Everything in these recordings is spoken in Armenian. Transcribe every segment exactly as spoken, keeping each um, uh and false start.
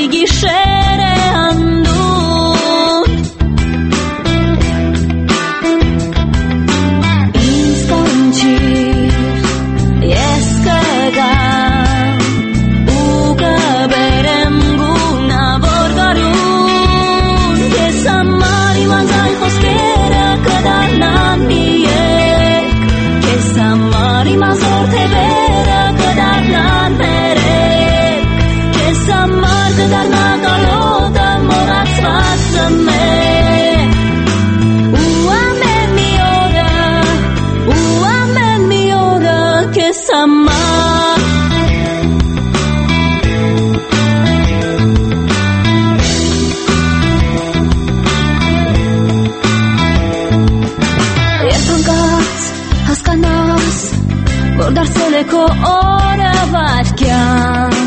գիշեր է հանդուտ ինձ կանչիր ես կգամ ու կբերեմ գունավոր գարուն ես համար իմ անձայն խոսքերը կդառնան մի երգ ես համար իմ ազոր թևերը կդառնան մերեկ ես համար կդառնա կարոտը մոռացված զմեր ու ամեն մի օրը ու ամեն մի օրը քեզ համար երբ հանկարծ հասկանաս որ դարձել է քո օրը վայրկյան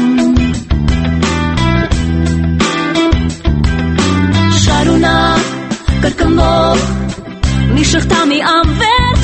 շարունակ կրկնվող մի շղթա մի անվերջ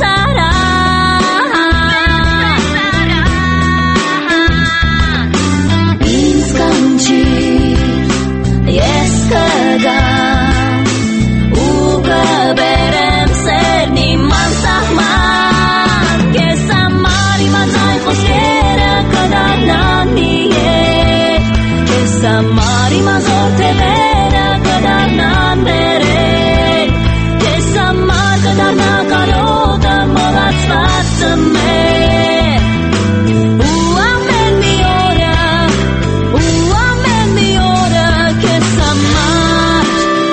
տեսարան ինձ կանչիր ես կգամ ու կբերեմ սերն իմ անսահման քեզ համար իմ անձայն խոսքերը կդառնան մի երգ քեզ համար իմ ազոր թևերը կդառնան մերեկ քեզ համար կդառնա կարոտը մոռացված զմեր ու ամեն մի օրը ու ամեն մի օրը քեզ համար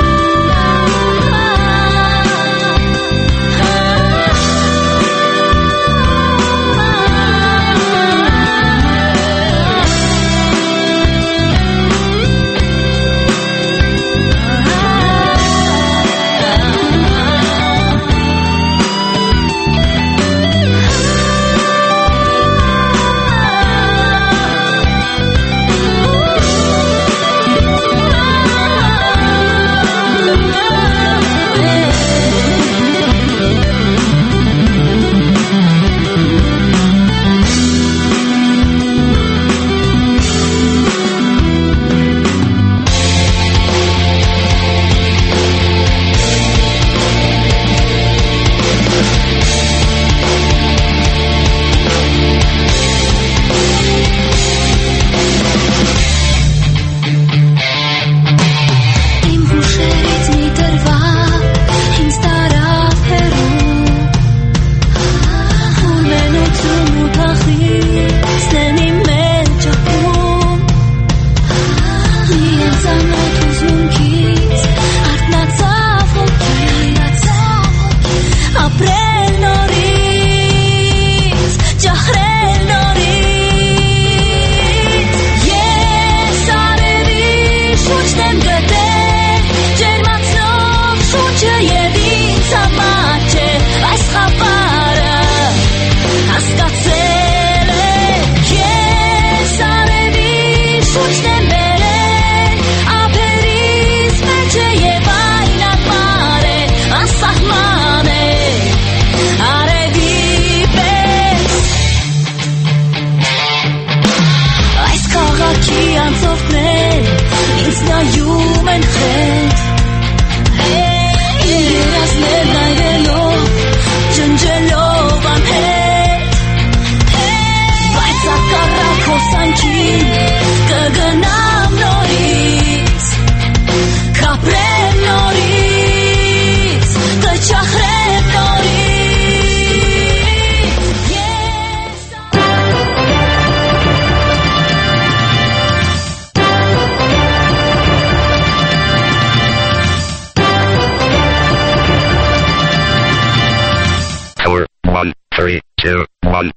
three, two, one.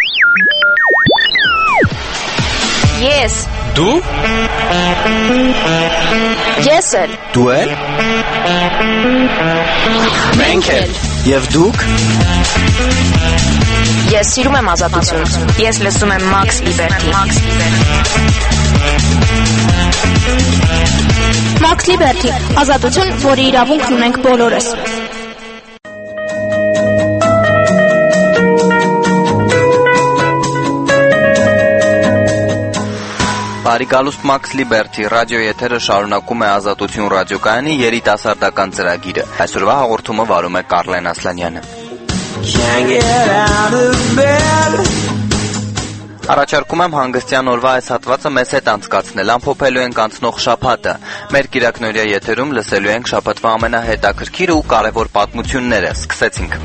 Yes. Դու? Ես էլ։ Դու էլ։ Մենք էլ։ Եվ դուք։ Ես սիրում եմ ազատություն։ Ես լսում եմ Max Liberty։ Max Liberty, ազատություն, որի իրավունքն ունենք բոլորս։ Բարիկալուստ Մաքս Լիբերթի ռադիո եթերը շարունակում է Ազատություն ռադիոկայանի երիտասարդական ծրագիրը։ Այսօրվա հաղորդումը վարում է Կարլեն Ասլանյանը։ Առաջարկում եմ հանգստյան օրվա այս հատվածը մեզ հետ անցկացնել, ամփոփելու ենք անցնող շաբաթը։ Մեր կիրակնօրյա եթերում լսելու ենք շաբաթվա ամենահետաքրքիր ու կարևոր պատմությունները։ Սկսեցինք։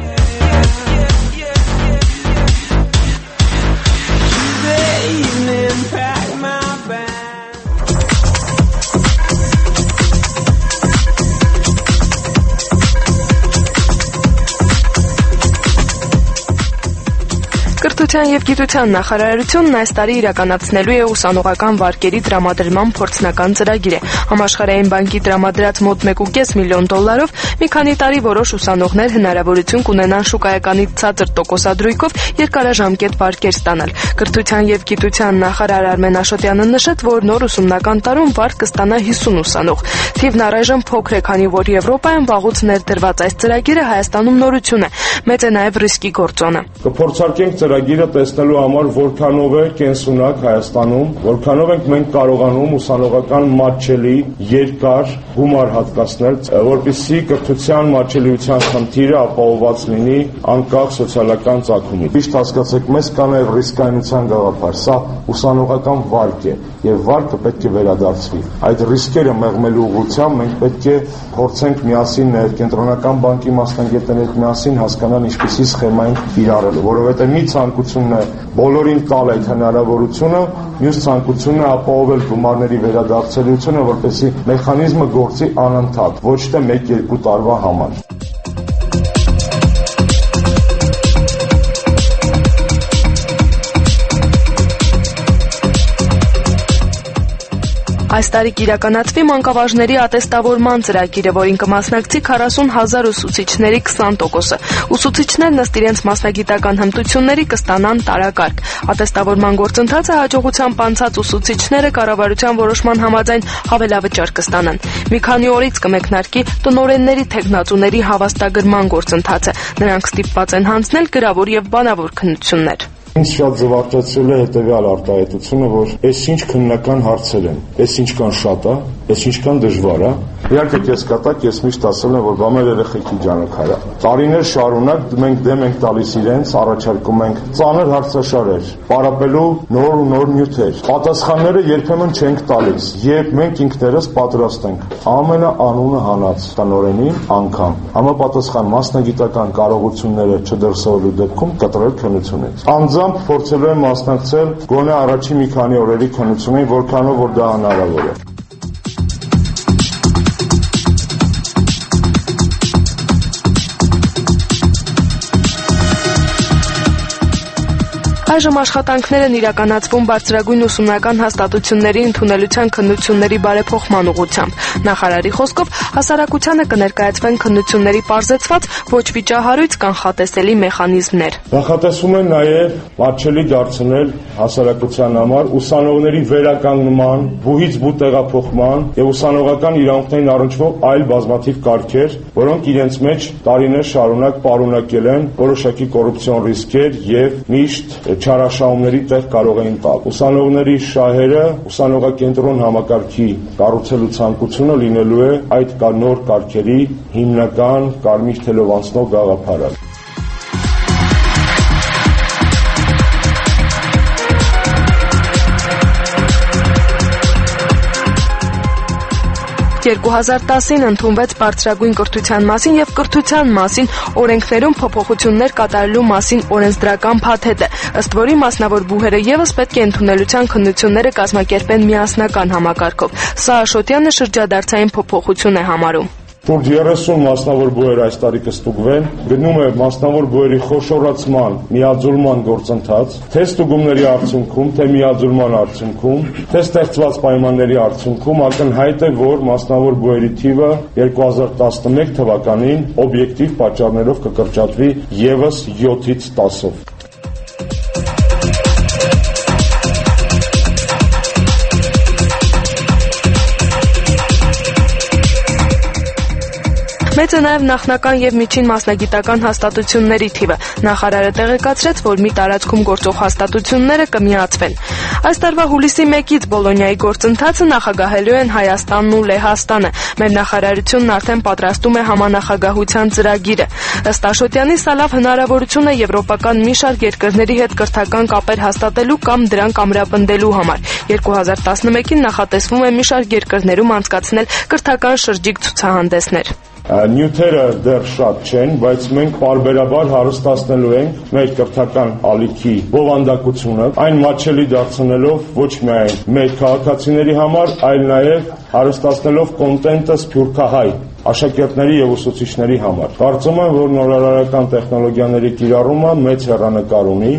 Կրթության և գիտության նախարարությունն այս տարի իրականացնելու է ուսանողական վարկերի տրամադրման փորձնական ծրագիրը։ Համաշխարհային բանկի տրամադրած մոտ մեկ կoma պենս միլիոն դոլարով մի քանի տարի որոշ ուսանողներ հնարավորություն կունենան շուկայականից ցածր տոկոսադրույքով երկարաժամկետ վարկեր ստանալ։ Կրթության և գիտության նախարար Արմեն Աշոտյանը նշեց, որ նոր ուսումնական տարում վարկ կստանա հիսուն ուսանող։ Թիվն առայժմ փոքր է, քանի որ Եվրոպայում վաղուց ներդրված այս ծրագիրը Հայաստանում նորություն է։ Մեծ է նաև ռիսկի գործոնը։ Կփորձարկենք ծրագիրը տեսնելու համար որքանով է կենսունակ Հայաստանում, որքանով ենք մենք կարողանում ուսանողական մատչելի երկար գումար հատկացնել, որպեսզի կրթության մատչելիության խնդիրը ապահովված լինի անկախ սոցիալական ծագումից։ Ճիշտ հասկացեք, մեզ կա նաև ռիսկայնության գաղափար, սա ուսանողական վարկ է եւ վարկը պետք է վերադարձվի։ Այդ ռիսկերը մեղմելու ուղղությամբ մենք պետք է փորձենք միասին կենտրոնական բանկի մասնագետների հետ միասին հասկանալ ինչպիսի սխեմա ենք իրարելու, որովհետեւ մի ցանկությունն է բոլորին տալ այդ հնարավորությունը, մյուս ցանկությունն է ապահովել գումարների վերադարձելիությունը, որպեսզի մեխանիզմը գործի անընդհատ, ոչ թե մեկ-երկու տարվա համար։ Այս տարի կիրականացվի մանկավարժների ատեստավորման ծրագիրը, որին կմասնակցի քառասուն հազար ուսուցիչների քսան տոկոսը։ Ուսուցիչներն ըստ իրենց մասնագիտական հմտությունների կստանան տարակարգ։ Ատեստավորման գործընթացը հաջողությամբ անցած ուսուցիչները կառավարության որոշման համաձայն հավելավճար կստանան։ Մի քանի օրից կմեկնարկի տնօրենների թեկնածուների հավաստագրման գործընթացը։ Նրանք ստիպված են հանձնել գրավոր եւ բանավոր քննություններ։ Ինձ շատ զվարճացրել է հետևյալ արտահայտությունը, որ այս ինչ քննական հարցեր են, այս ինչքան շատ է, այս ինչքան դժվար է։ Իհարկե ես կատակ, ես միշտ ասել եմ, որ բա մեր երեխեքի ջանքար է։ Տարիներ շարունակ մենք դեմ ենք տալիս իրենց, առաջարկում ենք ծանր հարցաշարեր, պարապելու նոր ու նոր նյութեր։ Պատասխանները երբեմն չենք տալիս, երբ մենք ինքներս պատրաստ ենք։ Ամենաանունը հանած տնօրենին անգամ համապատասխան մասնագիտական կարողությունները չդրսևորելու դեպքում կտրել քննությունից։ Անձամբ փորձելու եմ մասնակցել գոնե առաջին մի քանի օրերի քննությունին, որքանով որ դա հնարավոր է։ Այժմ աշխատանքներ են իրականացվում բարձրագույն ուսումնական հաստատությունների ընդունելության քննությունների բարեփոխման ուղղությամբ։ Նախարարի խոսքով հասարակությանը կներկայացվեն քննությունների պարզեցված, ոչ վիճահարույց կանխատեսելի մեխանիզմներ։ Նախատեսվում է նաև մատչելի դարձնել հասարակության համար ուսանողների վերականգնման, բուհից բու տեղափոխման եւ ուսանողական իրավունքներին առնչվող այլ բազմաթիվ կարգեր, որոնք իրենց մեջ տարիներ շարունակ պարունակել են որոշակի կոռուպցիոն ռիսկեր եւ միշտ չարաշահումների տեղ կարող էին տալ։ Ուսանողների շահերը ուսանողակենտրոն համակարգի կառուցելու ցանկությունը լինելու է այդ նոր կարգերի հիմնական կարմիր թելով անցնող գաղափարը։ երկու հազար տասին ընդունվեց բարձրագույն կրթության մասին եւ կրթության մասին օրենքներում փոփոխություններ կատարելու մասին օրենսդրական փաթեթը, ըստ որի մասնավոր բուհերը եւս պետք է ընդունելության քննությունները կազմակերպեն միասնական համակարգով։ Սա Աշոտյանը շրջադարձային փոփոխություն է համարում։ Շուրջ երեսուն մասնավոր բուհեր այս տարի կստուգվեն, գնում է մասնավոր բուհերի խոշորացման, միաձուլման գործընթաց, թե ստուգումների արդյունքում, թե միաձուլման արդյունքում, թե ստեղծված պայմանների արդյունքում ակնհայտ է, որ մասնավոր բուհերի թիվը երկու հազար տասնմեկ թվականին օբյեկտիվ պատճառներով կկրճատվի եւս յոթից տասով։ Մեծ է նաև նախնական եւ միջին մասնագիտական հաստատությունների թիվը։ Նախարարը տեղեկացրեց, որ մի տարածքում գործող հաստատությունները կմիացվեն։ Այս տարվա հուլիսի մեկից Բոլոնիայի գործընթացը նախագահելու են Հայաստանն ու Լեհաստանը։ Մեր նախարարությունն արդեն պատրաստում է համանախագահության ծրագիրը։ Ըստ Աշոտյանի, սա լավ հնարավորություն է եվրոպական մի շարք երկրների հետ կրթական կապեր հաստատելու կամ դրանք ամրապնդելու համար։ երկու հազար տասնմեկին նախատեսվում է մի շարք երկրներում անցկացնել կրթական շրջիկ ցուցահանդեսներ։ Նյութերը դեռ շատ չեն, բայց մենք պարբերաբար հարստացնելու ենք մեր կրթական ալիքի բովանդակությունը, այն մատչելի դարձնելով ոչ միայն մեր քաղաքացիների համար, այլ նաև հարստացնելով կոնտենտը սփյուռքահայ աշակերտների եւ ուսուցիչների համար։ Կարծում եմ, որ նորարարական տեխնոլոգիաների կիրառումը մեծ հեռանկար ունի։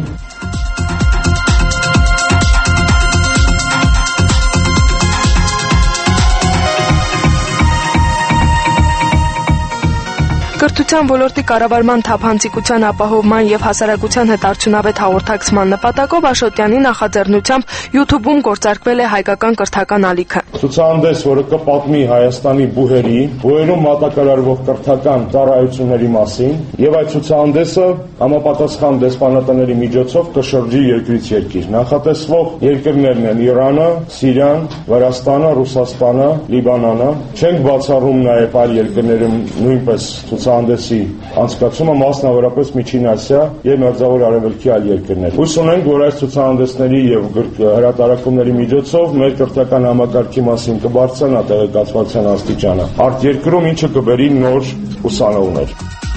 Կրթության ոլորտի կառավարման թափանցիկության ապահովման եւ հասարակության հետ արդյունավետ հաղորդակցման նպատակով Աշոտյանի նախաձեռնությամբ YouTube-ում գործարկվել է հայկական կրթական ալիքը։ Ցուցահանդես, որը կպատմի Հայաստանի բուհերի, բուհերում մատակարարվող կրթական ծառայությունների մասին, եւ այդ ցուցահանդեսը համապատասխան դեսպանատների միջոցով կշրջի երկրից երկիր։ Նախատեսվող երկրներն են Իրանը, Սիրիան, Վրաստանը, Ռուսաստանը, Լիբանանը։ Չենք բացառում նաեւ այլ երկրներում նույնպես ցուցահանդեսի անցկացումը, մասնավորապես Միջին Ասիա եւ Մերձավոր Արևելքի այլ երկրներ։ Հույս ունենք, որ այս ցուցահանդեսների եւ հրատարակումների միջոցով մեր կրթական համակարգի մասին կբարձրանա տեղեկացվածության աստիճանը արտերկրում, ինչը կբերի նոր ուսանողներ։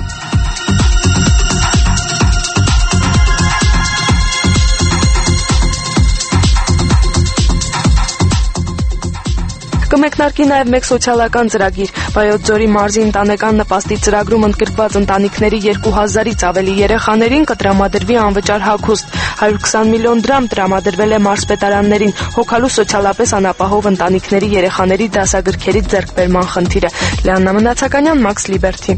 Կմեկնարկի նաև մեկ սոցիալական ծրագիր։ Վայոց ձորի մարզի ընտանեկան նպաստի ծրագրում ընդգրկված ընտանիքների երկու հազարից ավելի երեխաներին կտրամադրվի անվճար հագուստ։ հարյուր քսան միլիոն դրամ տրամադրվել է մարզպետարաններին հոգալու սոցիալապես անապահով ընտանիքների երեխաների դասագրքերի ձեռքբերման խնդիրը։ Լիաննա Մնացականյան, Max Liberty։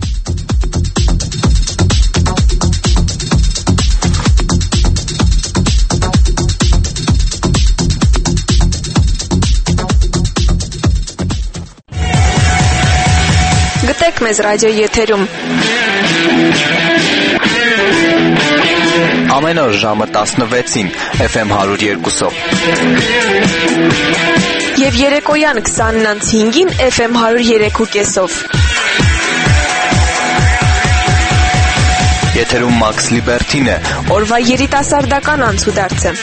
Գտեք մեզ ռադիոյի եթերում։ Ամեն օր ժամը տասնվեցին Էֆ Էմ հարյուր երկուսով։ Եվ երեկոյան քսանն անց հինգին Էֆ Էմ հարյուր երեք ու կեսով։ Եթերում Max Liberty-ն է։ Օրվա երիտասարդական անցուդարձը։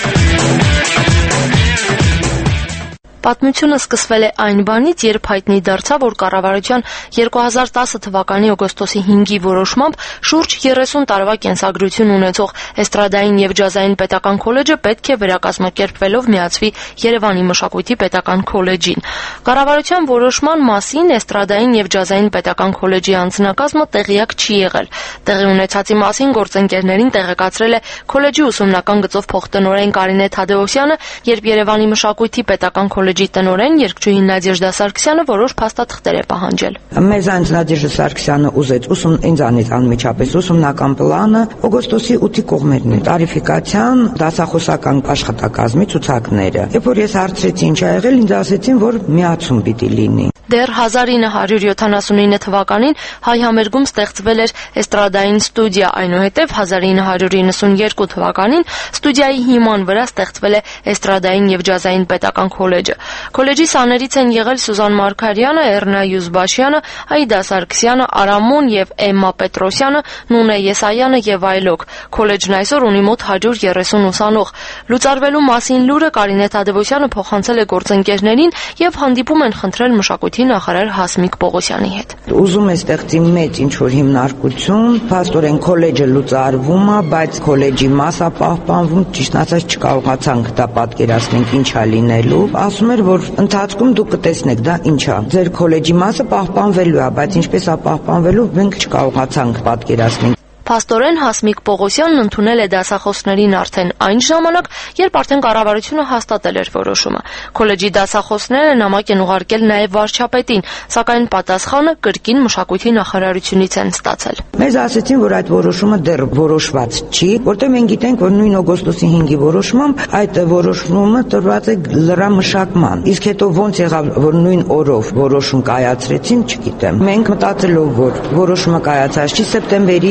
Պատմությունը սկսվել է այն բանից, երբ հայտնի դարձավ, որ կառավարության երկու հազար տասը թվականի օգոստոսի հինգի որոշմամբ շուրջ երեսուն տարվա կենսագրություն ունեցող Էստրադային եւ ջազային պետական քոլեջը պետք է վերակազմակերպվելով միացվի Երևանի մշակույթի պետական քոլեջին։ Կառավարության որոշման մասին Էստրադային եւ ջազային պետական քոլեջի անձնակազմը տեղյակ չի եղել։ Տեղի ունեցածի մասին գործընկերներին տեղեկացրել է քոլեջի ուսումնական գծով փոխտնօրեն Կարինե Թադեոսյանը, երբ Երևանի մշակույթի պետական քոլեջի տնօրեն երկչուհի Նադեժդա Սարգսյանը որոշ փաստաթղթեր է պահանջել։ Մեզանից Նադեժդա Սարգսյանը ուզեց ուսում ինձանից անմիջապես ուսումնական պլանը օգոստոսի ութի կողմերն է տարիֆիկացիան դասախոսական աշխատակազմի ցուցակները։ Երբ որ ես հարցրեցի ինչ ա եղել, ինձ ասեցին, որ միացում պիտի լինի։ Դեռ հազար ինը հարյուր յոթանասունինը թվականին հայ համերգում ստեղծվել էր Էստրադային ստուդիա, այնուհետև հազար ինը հարյուր իննսունյերկու թվականին ստուդիայի հիման վրա ստեղծվել է Էստրադային եւ ջազային պետական քոլեջը։ Քոլեջի սաներից են եղել Սուզան Մարգարյանը, Էռնա Յուզբաշյանը, Աիդա Սարգսյանը, Արամոն եւ Էմմա Պետրոսյանը, Նունե Եսայանը եւ այլոք։ Քոլեջն այսօր ունի մոտ հարյուր երեսուն ուսանող։ Լուծարվելու մասին լուրը Կարինե Թադեոսյանը փոխանցել է գործընկերներին եւ հանդիպում են խնդրել մշակույթի նախարար Հասմիկ Պողոսյանի հետ։ Ուզում է ստեղծի մեծ ինչ-որ հիմնարկություն, փաստորեն քոլեջը լուծարվում է, բայց քոլեջի մասը պահպանվում, ճիշտ ասած չկարողացանք դա պատկերացնենք ինչա լինելու։ Ասում էր, որ ընթացքում դուք կտեսնեք դա ինչա։ Ձեր քոլեջի մասը պահպանվելու է, բայց ինչպես է պահպանվելու, մենք չկարողացանք պատկերացնել։ Փաստորեն Հասմիկ Պողոսյանն ընդունել է դասախոսներին արդեն այն ժամանակ, երբ արդեն կառավարությունը հաստատել էր որոշումը։ Քոլեջի դասախոսները նամակ են ուղարկել նաև վարչապետին, սակայն պատասխանը կրկին մշակույթի նախարարությունից են ստացել։ Մեզ ասեցին, որ այդ որոշումը դեռ որոշված չի, որտեղ մենք գիտենք, որ նույն օգոստոսի հինգի որոշմամբ այդ որոշումը տրված է լրամշակման։ Իսկ հետո ոնց եղավ, որ նույն օրով որոշում կայացրեցին, չգիտեմ։ Մենք մտածելով, որ որոշումը կայացած չի, սեպտեմբերի ինը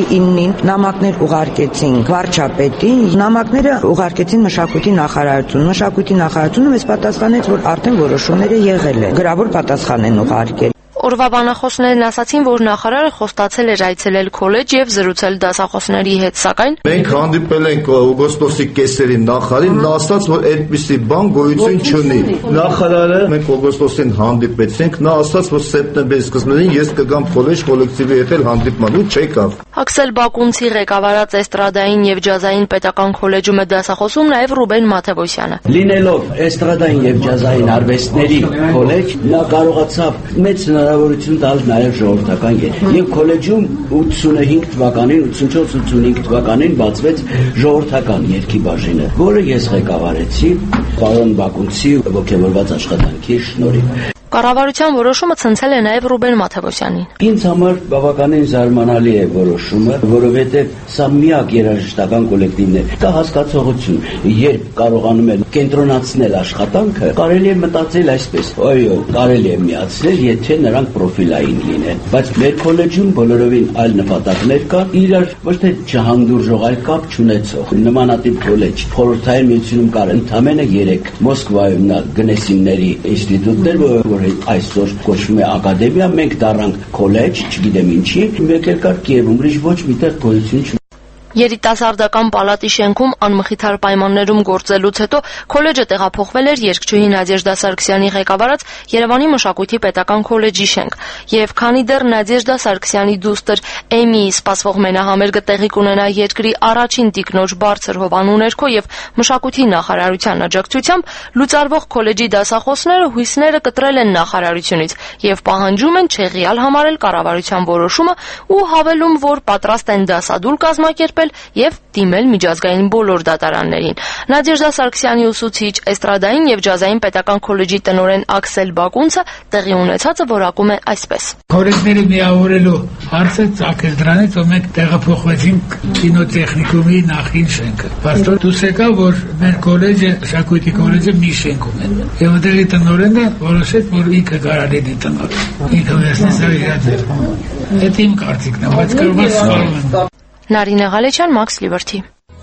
էին, նամակներ ուղարկեցին վարչապետին, նամակները ուղարկեցին մշակույթի նախարարություն։ Մշակույթի նախարարությունը մեզ պատասխանեց, որ արդեն որոշումները եղել է, գրավոր պատասխան են ուղարկել։ Օրվա բանախոսներն ասացին, որ նախարարը խոստացել էր այցելել քոլեջ եւ զրուցել դասախոսների հետ, սակայն մենք հանդիպել ենք օգոստոսի կեսերին նախարարին, նա ասաց, որ այդպիսի բան գոյություն չունի։ Նախարարը մենք օգոստոսին հանդիպեցինք, նա ասաց, որ սեպտեմբերի սկզբին ես կգամ քոլեջ կոլեկտիվի հետ էլ հանդիպման, ու չեկավ։ Աքսել Բակունցի ղեկավարած էստրադային եւ ջազային պետական քոլեջում է դասախոսում նաեւ Ռուբեն Մաթևոսյանը։ Լինելով էստրադային եւ ջազային արվեստների քոլեջ, նա կարողացավ մեծ հնարավորություն տալ նաեւ ժողովրդական երգ։ Եվ քոլեջում ութսունհինգ թվականին, ութսունչորս ութսունհինգ թվականին բացվեց ժողովրդական երգի բաժինը, որը ես ղեկավարեցի պարոն Բակունցի ողջավորված աշխատանքի շնորհիվ։ Կառավարության որոշումը ցնցել է նաև Ռուբեն Մաթևոսյանին։ Ինձ համար բավականին զարմանալի է որոշումը, որովհետև սա միակ երաժշտական կոլեկտիվն է։ Դա հասկացողություն, երբ կարողանում են կենտրոնացնել աշխատանքը, կարելի է մտածել այսպես. «Այո, կարելի է միացնել, եթե նրանք պրոֆիլային լինեն»։ Բայց մեր քոլեջում բոլորովին այլ նպատակներ կան, իրար ոչ թե չհանդուրժող, այլ կապ չունեցող։ Նմանատիպ քոլեջ խորհրդային միությունում կար ընդամենը երեք, Մոսկվայում նա գնեսինների ինստիտուտներ, որ այսօր կոչվում է ակադեմիա, մենք դառանք քոլեջ, չգիտեմ ինչի, մեկ էլ կար Կիևում, ուրիշ ոչ միտեղ գոյություն չունի։ Երիտասարդական պալատի շենքում անմխիթար պայմաններում գործելուց հետո քոլեջը տեղափոխվել էր երգչուհի Նադեժդա Սարգսյանի ղեկավարած Երևանի մշակույթի պետական քոլեջի շենք, եւ քանի դեռ Նադեժդա Սարգսյանի դուստր Էմիի սպասվող մենահամերգը տեղի կունենա երկրի առաջին տիկնոջ բարձր հովանու ներքո եւ մշակույթի նախարարության աջակցությամբ, լուծարվող քոլեջի դասախոսները հույսները կտրել են նախարարությունից եւ պահանջում են չեղյալ համարել կառավարության որոշումը ու հավելում, որ պատրաստ են դասադուլ կազմակերպել եւ դիմել միջազգային բոլոր դատարաններին։ Նադեժդա Սարգսյանի ուսուցիչ, էստրադային եւ ջազային պետական քոլեջի տնօրեն Աքսել Բակունցը տեղի ունեցածը որակում է այսպես. Քոլեջների միավորելու հարցը ցակել դրանից, որ մենք տեղափոխվեցինք կինոտեխնիկումի նախին շենքը։ Պաստոր դուս եկա, որ մեր քոլեջը, Մշակույթի քոլեջը մի շենքում է։ Եվ այդտեղի տնօրենը որոշեց, որ ինքը կարելի է տնօրեն։ Ինքը վերցնեց իրաձեր։ Դա իմ կարծիքն է, բայց կարող է սխալվում եմ։ Նարինե Ղալեչյան, Մաքս Լիբերթի։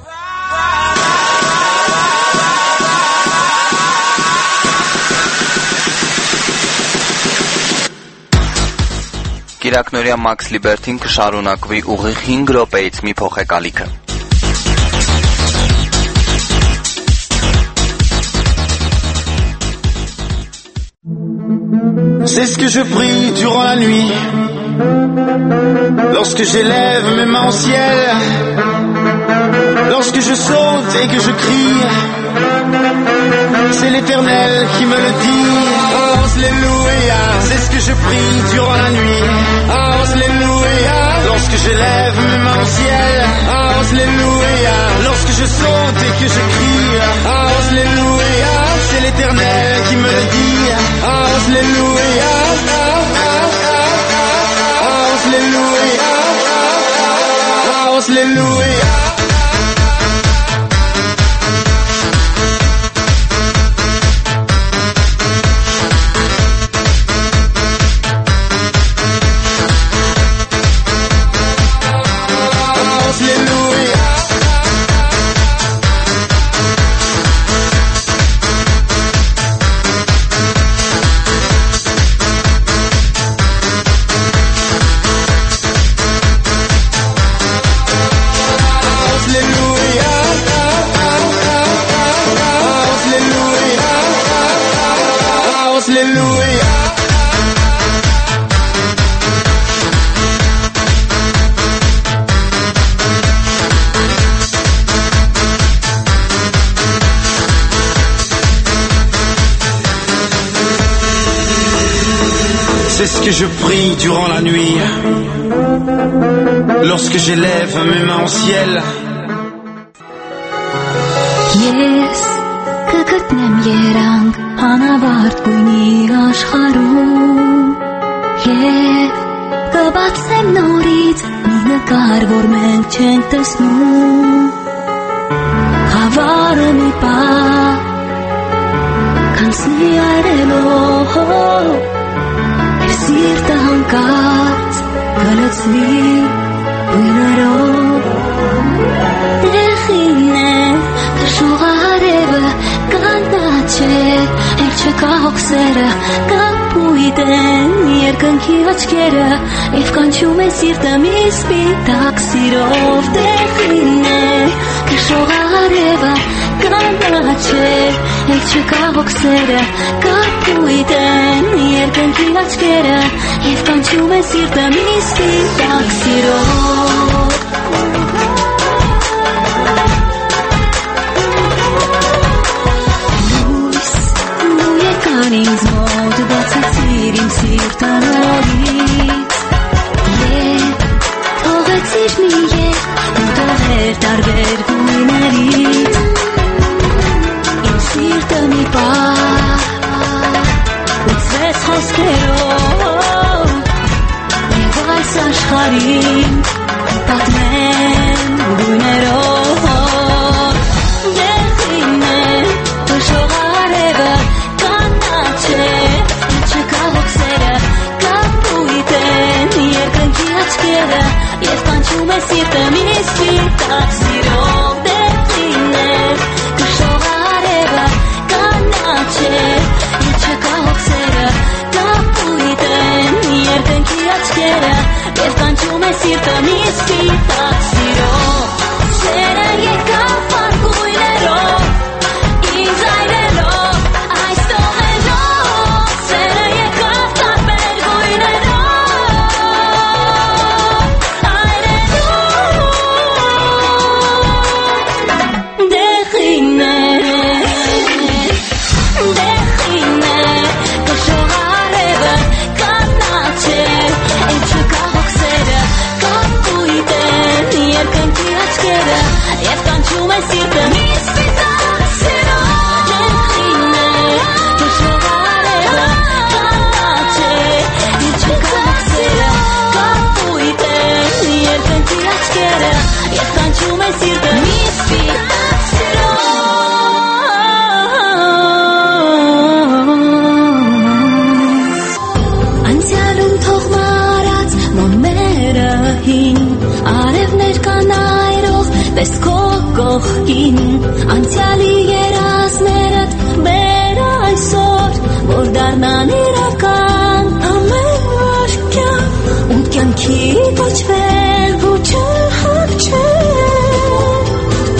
Կիրակնօրյա Մաքս Լիբերթին կշարունակվի ուղիղ հինգ րոպեից մի փոխեկալիքը։ C'est ce que je prie durant la nuit, lorsque j'élève mes mains au ciel, lorsque je saute et que je crie, c'est l'Éternel qui me le dit. Alléluia, c'est ce que je prie durant la nuit. Alléluia, lorsque j'élève mes mains au ciel. Alléluia, lorsque je saute et que je crie. Alléluia, c'est l'Éternel qui me le dit. Alléluia, Alléluia, Alléluia. C'est ce que je prie durant la nuit, lorsque j'élève mes mains au ciel. Ես կգտնեմ երանգ անավարտ գույնի աշխարհում և կբացեմ նորից մի նկար, որ մենք չենք տեսնում, հավարը մի պահ կանցնի այրելով, և սիրտը հանկարծ կլցվի գույներով, չկա հոգսերը, կապույտ են երկնքի աչքերը, և կանչում է սիրտը մի սպիտակ սիրով տեղին է, կշող արևը կանաչ է, և չկա հոգսերը, կապույտ են երկնքի աչքերը, և կանչում է սիրտը մի սպիտակ սիրով Ինձ մոտ բացեցիր իմ սիրտը նորից Եվ թողեցիր մի ետ ու տողեր տարբեր գույներից Իմ սիրտը մի պահ լցվեց խոսքերով Եվ այս աշխարհին պատմեմ գույներով Դեղին է թշող արևը չկա հոգսերը, կապույտ են երկնքի աչքերը Եվ կանչում է սիրտը մի սպիտակ սիրով Դեղին է կշող արևը կանաչ է Եվ չկա հոգսերը, կապույտ են երկնքի աչքերը Եվ կանչում է սիրտը մի սպիտակ սիրով Սերը եկավ արգույներով ինձ այրելով Անցյալի երազներդ բեր այսօր, որ դառնան իրական ամեն վարքյան ու կյանքի կոչվել ու չհաղթել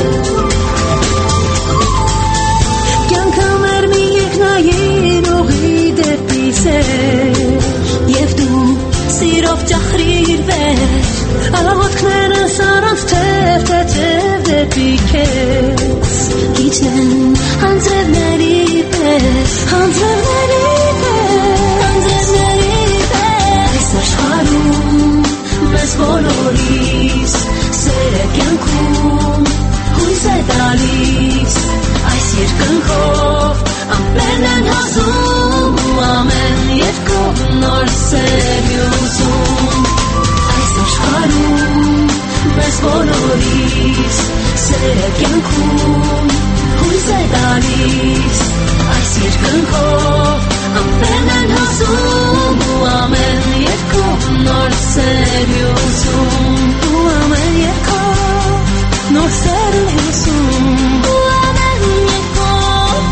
Կյանքը մեր մի երկնային ուղի դեպի սեր և դու սիրով ճախրիր վեր Աղոտքներս առանց թև թեթև դեպի քեզ Գիչնեն հանձրևների պես, հանձրևների պես, հանձրևների պես Այս աշխարհում մեզ բոլորիս սերը կյանքում հույս է տալիս Այս երկնքով ամպերն են հազում ու ամեն երկով նոր սեր յուզում աշխարհում մեզ բոլորիս սերը կյանքում հույս է տալիս այս երկնքով ամպերն են հոսում ու ամեն երկով նոր սեր յուզում ու ամեն երկով նոր սեր յուզում ու ամեն երկով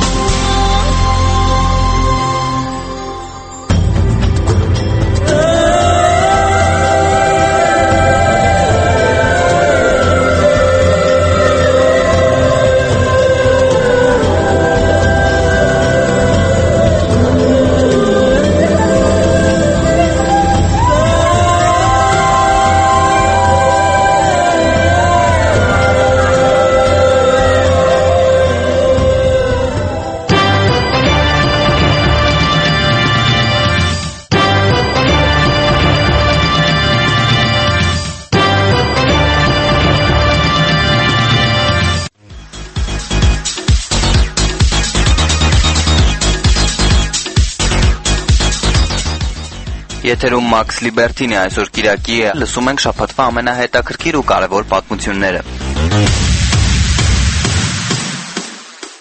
Եթերում Max Liberty-ն է այսօր Կիրակի է, լսում ենք շաբաթվա ամենահետաքրքիր ու կարևոր պատմությունները։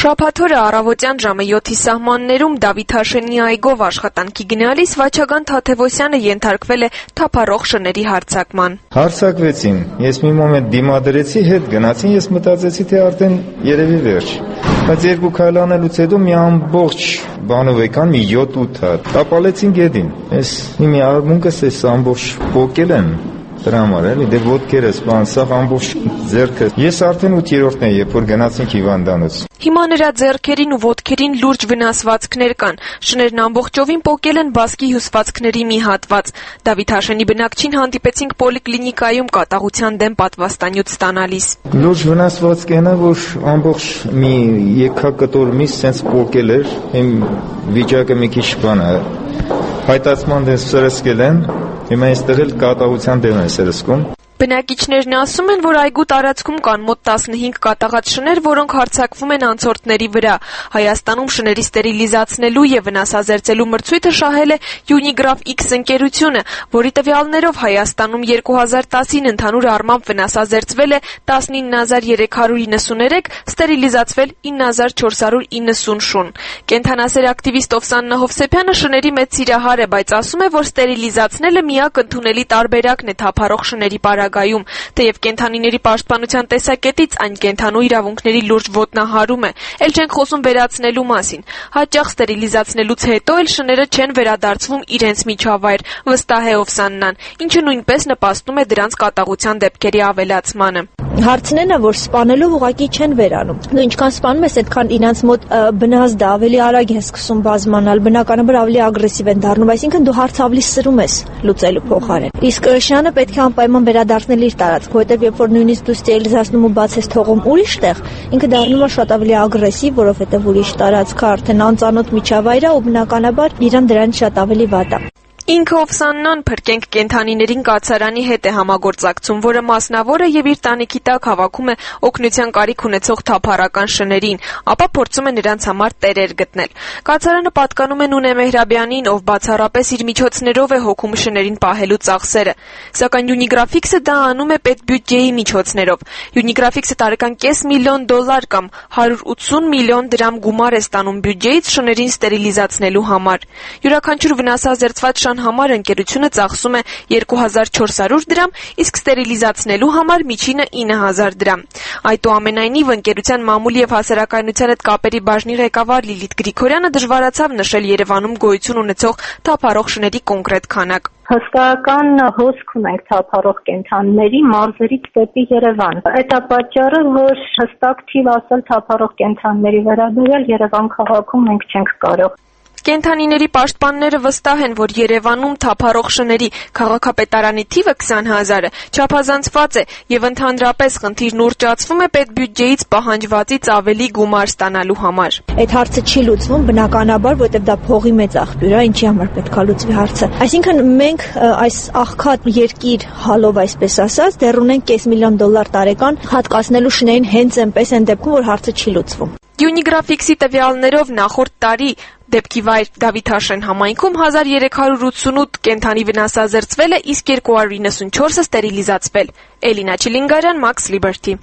Շաբաթօրը առավոտյան ժամը յոթի սահմաններում Դավիթ Հաշենի այգով աշխատանքի գնալիս Վաչագան Թաթևոսյանը ենթարկվել է թափառող շների հարձակման։ Հարձակվեցին, ես մի մոմենտ դիմադրեցի, հետ գնացին, ես մտածեցի, թե արդեն երևի վերջ։ Բայց երկու քայլ անելուց հետո մի ամբողջ բանով եկան, մի յոթ-ութ հատ, տապալեցին գետին։ Ես մի արմունկս էս ամբողջ պոկել եմ դրա համար էլի, դե ոտքերս, բան, սաղ ամբողջ ձեռքը։ Ես արդեն ութերորդն եմ, երբ որ գնացինք հիվանդանոց։ Հիմա նրա ձեռքերին ու ոտքերին լուրջ վնասվածքներ կան։ Շներն ամբողջովին պոկել են բասկի հյուսվածքների մի հատված։ Դավիթ Հաշենի բնակչին հանդիպեցինք պոլիկլինիկայում կատաղության դեմ պատվաստանյութ ստանալիս։ Լուրջ վնասվածք են, որ ամբողջ մի եկակտոր միս սենց պոկել էր, իմ վիճակը մի քիչ բան է, հայտացման դեմ սրսկել են, հիմա այստեղ էլ կատաղության դեմ է սրսկում։ Բնակիչներն ասում են, որ այգու տարածքում կան մոտ տասնհինգ կատաղած շներ, որոնք հարձակվում են անցորդների վրա։ Հայաստանում շների ստերիլիզացնելու եւ վնասազերծելու մրցույթը շահել է Unigraph X ընկերությունը, որի տվյալներով Հայաստանում երկու հազար տասին ընդհանուր առմամբ վնասազերծվել է տասնինը հազար երեք հարյուր իննսուներեք, ստերիլիզացվել ինը հազար չորս հարյուր իննսուն շուն։ Կենդանասեր ակտիվիստ Օվսաննա Հովսեփյանը շների մեծ սիրահար է, բայց ասում է, որ ստերիլիզացնելը միակ ընդունելի տարբերակն է թափառող շների պարագայում, թեև կենդանիների պաշտպանության տեսակետից այն կենդանու իրավունքների լուրջ ոտնահարում է, էլ չենք խոսում վերացնելու մասին։ Հաճախ ստերիլիզացնելուց հետո էլ շները չեն վերադարձվում իրենց միջավայր, վստահ է Օվսաննան, ինչը նույնպես նպաստում է դրանց կատաղության դեպքերի ավելացմանը։ Հարցն է, որ սպանելով ուղղակի չեն վերանում։ Դու ինչքան սպանում ես, այդքան իրանց մոտ բնազդը ավելի արագ է սկսում բազմանալ, բնականաբար ավելի ագրեսիվ են դառնում, այսինքն դու հարց ավելի սրում ես լուծելու փոխարեն։ Իսկ շանը պետք է անպայման վերադարձնել իր տարածք, որովհետև երբ որ նույնիսկ դու ստերիլիզացնում ու բաց ես թողում ուրիշ տեղ, ինքը դառնում է շատ ավելի ագրեսիվ, որովհետև ուրիշ տարածքը արդեն անծանոթ միջավայր է ու բնականաբար իրան դրանից շատ ավելի վատ է։ Ինքը Օվսաննան Փրկենք կենդանիներին կացարանի հետ է համագործակցում, որը մասնավոր է եւ իր տանիքի տակ հավաքում է օգնության կարիք ունեցող թափառական շներին, ապա փորձում է նրանց համար տերեր գտնել։ Կացարանը պատկանում է Նունե Մեհրաբյանին, ով բացառապես իր միջոցներով է հոգում շներին պահելու ծախսերը։ Սակայն Unigraph-ը դա անում է պետբյուջեի միջոցներով։ Unigraph-ը տարեկան կես միլիոն դոլար կամ հարյուր ութսուն միլիոն դրամ գումար է ստանում բյուջեից շներին ստերիլիզացնելու համար։ Յուրաքանչյուր վնասազերծված համար ընկերությունը ծախսում է երկու հազար չորս հարյուր դրամ, իսկ ստերիլիզացնելու համար միջինը ինը հազար դրամ։ Այդուամենայնիվ ընկերության մամուլի եւ հասարակայնության հետ կապերի բաժնի ղեկավար Լիլիթ Գրիգորյանը դժվարացավ նշել Երևանում գոյություն ունեցող թափառող շների կոնկրետ քանակ։ Հսկայական հոսք ունենք թափառող կենդանիների մարզերից դեպի Երևան։ Այդ է պատճառը, որ հստակ թիվ ասել թափառող կենդանիների վերաբերյալ Երևան քաղաքում մենք չենք կարող։ Կենդանիների պաշտպանները վստահ են, որ Երևանում թափառող շների քաղաքապետարանի թիվը քսան հազար է, չափազանցված է եւ ընդհանրապես խնդիրն ուռճացվում է պետբյուջեից պահանջվածից ավելի գումար ստանալու համար։ Այդ հարցը չի լուծվում բնականաբար, որովհետեւ դա փողի մեծ աղբյուր է, ինչի համար պետք է լուծվի հարցը։ Այսինքն մենք այս աղքատ երկիր հալով այսպես ասած դեռ ունենք կես միլիոն դոլար տարեկան հատկացնելու շներին հենց այնպես այն դեպքում, որ հարցը չի լուծվում։ Unigraph-ի տվյալներով նախորդ տարի դեպքի վայր Դավիթ Հաշեն համայնքում հազար երեք հարյուր ութսունութ կենդանի վնասազերծվել է, իսկ երկու հարյուր իննսունչորսը ստերիլիզացվել։ Էլինա Չիլինգարյան, Max Liberty։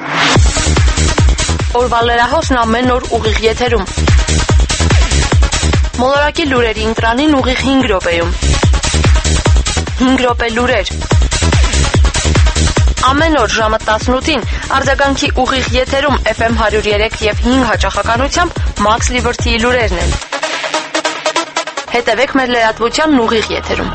Օրվա լրահոսն ամեն օր ուղիղ եթերում։ Մոլորակի լուրերի ընտրանին ուղիղ հինգ րոպեում։ հինգ րոպե լուրեր։ Ամեն օր ժամը տասնութին արձագանքի ուղիղ եթերում Էֆ Էմ հարյուր երեք եւ հինգ հաճախականությամբ Max Liberty-ի լուրերն են։ Հետևեք մեր լրատվությանն ուղիղ եթերում։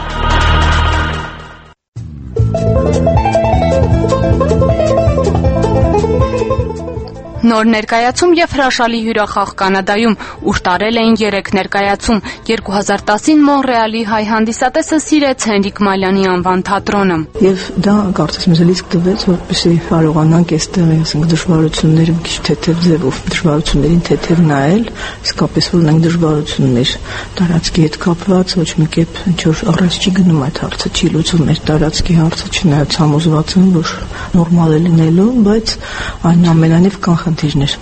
Նոր ներկայացում եւ հրաշալի հյուրախաղ Կանադայում ուր տարել էին երեք ներկայացում։ երկու հազար տասին Մոնրեալի հայ հանդիսատեսը սիրեց Հենրիկ Մալյանի անվան թատրոնը։ Եվ դա կարծես մեզ լիցք տվեց, որպեսզի կարողանանք այստեղ, ասենք, դժվարությունները մի քիչ թեթև ձևով, դժվարություններին թեթև նայել, իսկապես որ ունենք դժվարություններ տարածքի հետ կապված, ոչ մի կերպ ինչ որ առաջ չի գնում այդ հարցը, չի լուծվում մեր տարածքի հարցը, չնայած համոզված եմ, որ նորմալ է լինելու, բայց այնուամենայնիվ կան խնդիրներ։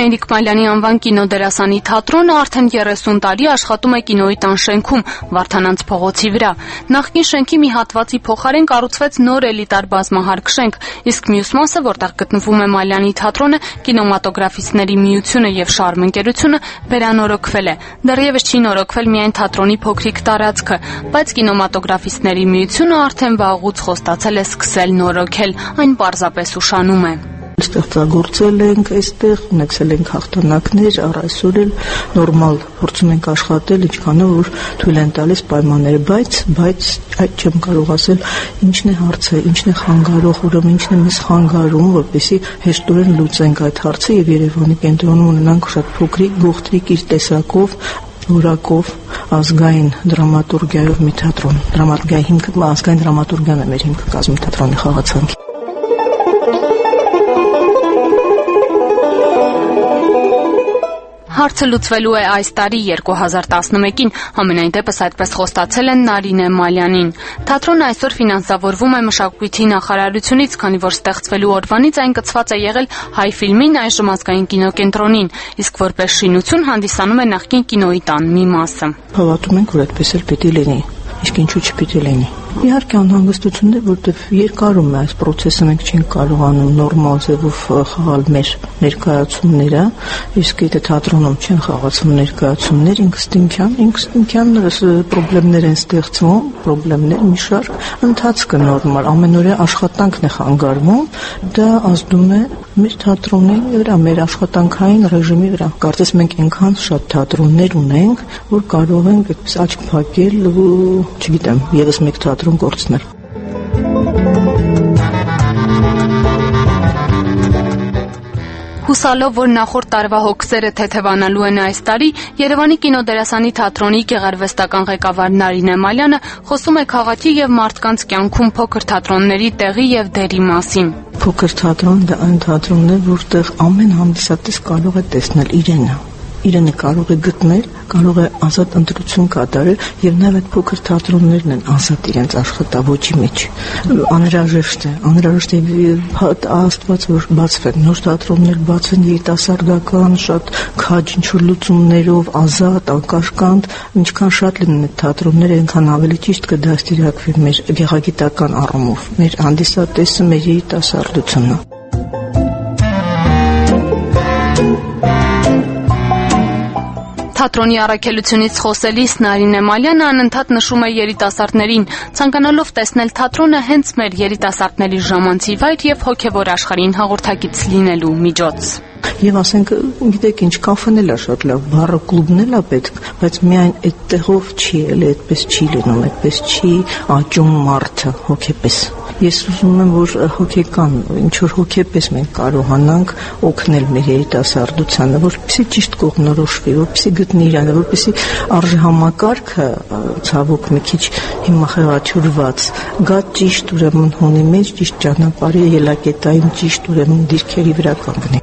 Հենրիկ Մալյանի անվան կինոդերասանի թատրոնը արդեն երեսուն տարի աշխատում է կինոյի տան շենքում, Վարդանանց փողոցի վրա։ Նախկին շենքի մի հատվածի փոխարեն կառուցվեց նոր էլիտար բազմահարկ շենք, իսկ մյուս մասը, որտեղ գտնվում է Մալյանի թատրոնը, կինեմատոգրաֆիստների միությունը եւ Շարմ ընկերությունը, վերանորոգվել է։ Դեռևս չի նորոգվել միայն թատրոնի փոքրիկ տարածքը, բայց կինեմատոգրաֆիստների միությունը արդեն վաղուց խոստացել է սկսել նորոգել, այն պարզապես ուշանում է։ Ստեղծագործել ենք այստեղ, ունեցել ենք հաղթանակներ, առ այսօր էլ նորմալ փորձում ենք աշխատել, ինչքանով որ թույլ են տալիս պայմանները, բայց բայց այդ չեմ կարող ասել ինչն է հարցը, ինչն է խանգարող, ուրեմն ինչն է մեզ խանգարում, որպեսզի հեշտորեն լուծենք այդ հարցը եւ Երևանի կենտրոնում ունենանք շատ փոքրիկ, գողտրիկ իր տեսակով որակով ազգային դրամատուրգիայով մի թատրոն։ Դրամատուրգիայի հիմքը ազգային դրամատուրգիան է մեր հիմքը կազմում թատրոնի խաղացանքի։ Հարցը լուծվելու է այս տարի երկու հազար տասնմեկին, համենայն դեպս այդպես խոստացել են Նարինե Մալյանին։ Թատրոնը այսօր ֆինանսավորվում է Մշակույթի նախարարությունից, քանի որ ստեղծվելու օրվանից այն կցված է եղել Հայ ֆիլմին, այժմ ազգային կինոկենտրոնին, իսկ որպես շինություն հանդիսանում է նախկին կինոյի տան մի մասը։ Հավատում ենք, որ այդպես էլ պետք է լինի, իսկ ինչու չպետք է լինի։ Իհարկե անհանգստություններ, որտեղ երկարում է այս process-ը, մենք չենք կարողանում նորմալ ձևով խաղալ մեր ներկայացումները, իսկ եթե թատրոնում չեն խաղացում ներկայացումներ, ինքստինքյան, ինքստինքյան խնդիրներ են ստեղծվում, խնդիրներ մի շարք, ընթացքը նորմալ, ամենօրյա աշխատանքն է խանգարվում, դա ազդում է մեր թատրոնի վրա, մեր աշխատանքային ռեժիմի վրա։ Կարծես մենք այնքան շատ թատրոններ ունենք, որ կարող ենք այդպես աչք փակել ու, չգիտեմ, եւս մեկ թատրոն գործնել։ Հուսալով, որ նախորդ տարվա հոգսերը թեթևանալու են այս տարի, Երևանի կինոդերասանի թատրոնի գեղարվեստական ղեկավար Նարինե Մալյանը խոսում է քաղաքի եւ մարդկանց կյանքում փոքր թատրոնների տեղի եւ դերի մասին։ Փոքր թատրոն դա այն թատրոնն է, որտեղ ամեն հանդիսատես կարող է տեսնել իրենը։ Իրենը կարող է գտնել, կարող է ազատ ընտրություն կատարել եւ նաեւ այդ փոքր թատրոններն են ազատ իրենց աշխատավոճի մեջ։ Անհրաժեշտ է, անհրաժեշտ է Աստված որ բացվեն նոր թատրոններ, բացվեն երիտասարդական, շատ քաջ ինչ-որ լուծումներով, ազատ, անկաշկանդ, ինչքան շատ լինեն այդ թատրոնները, այնքան ավելի ճիշտ կդաստիարակվի մեր գեղագիտական առումով, մեր հանդիսատեսը, մեր երիտասարդությունը։ Թատրոնի առաքելությունից խոսելիս Նարինե Մալյանը անընդհատ նշում է երիտասարդներին, ցանկանալով տեսնել թատրոնը հենց մեր երիտասարդների ժամանցի վայր եւ հոգեվոր աշխարհին հաղորդակից լինելու միջոց։ Եվ ասենք, գիտեք ինչ, կաֆեն էլ է շատ լավ, բարը կլուբն էլ է պետք, բայց միայն այդ տեղով չի, էլի այդպես չի լինում, այդպես չի աճում մարդը հոգեպես։ Ես ուզում եմ, որ հոգեկան, ինչ որ հոգեպես մենք կարողանանք օգնել մեր երիտասարդությանը, որպեսզի ճիշտ կողմնորոշվի, որպեսզի գտնի իրանը, որպեսզի արժեհամակարգը ցավոք մի քիչ հիմա խեղաթյուրված, գա ճիշտ ուրեմն հոնի մեջ, ճիշտ ճանապարհի ելակետային ճիշտ ուրեմն դիրքերի վրա կանգնի։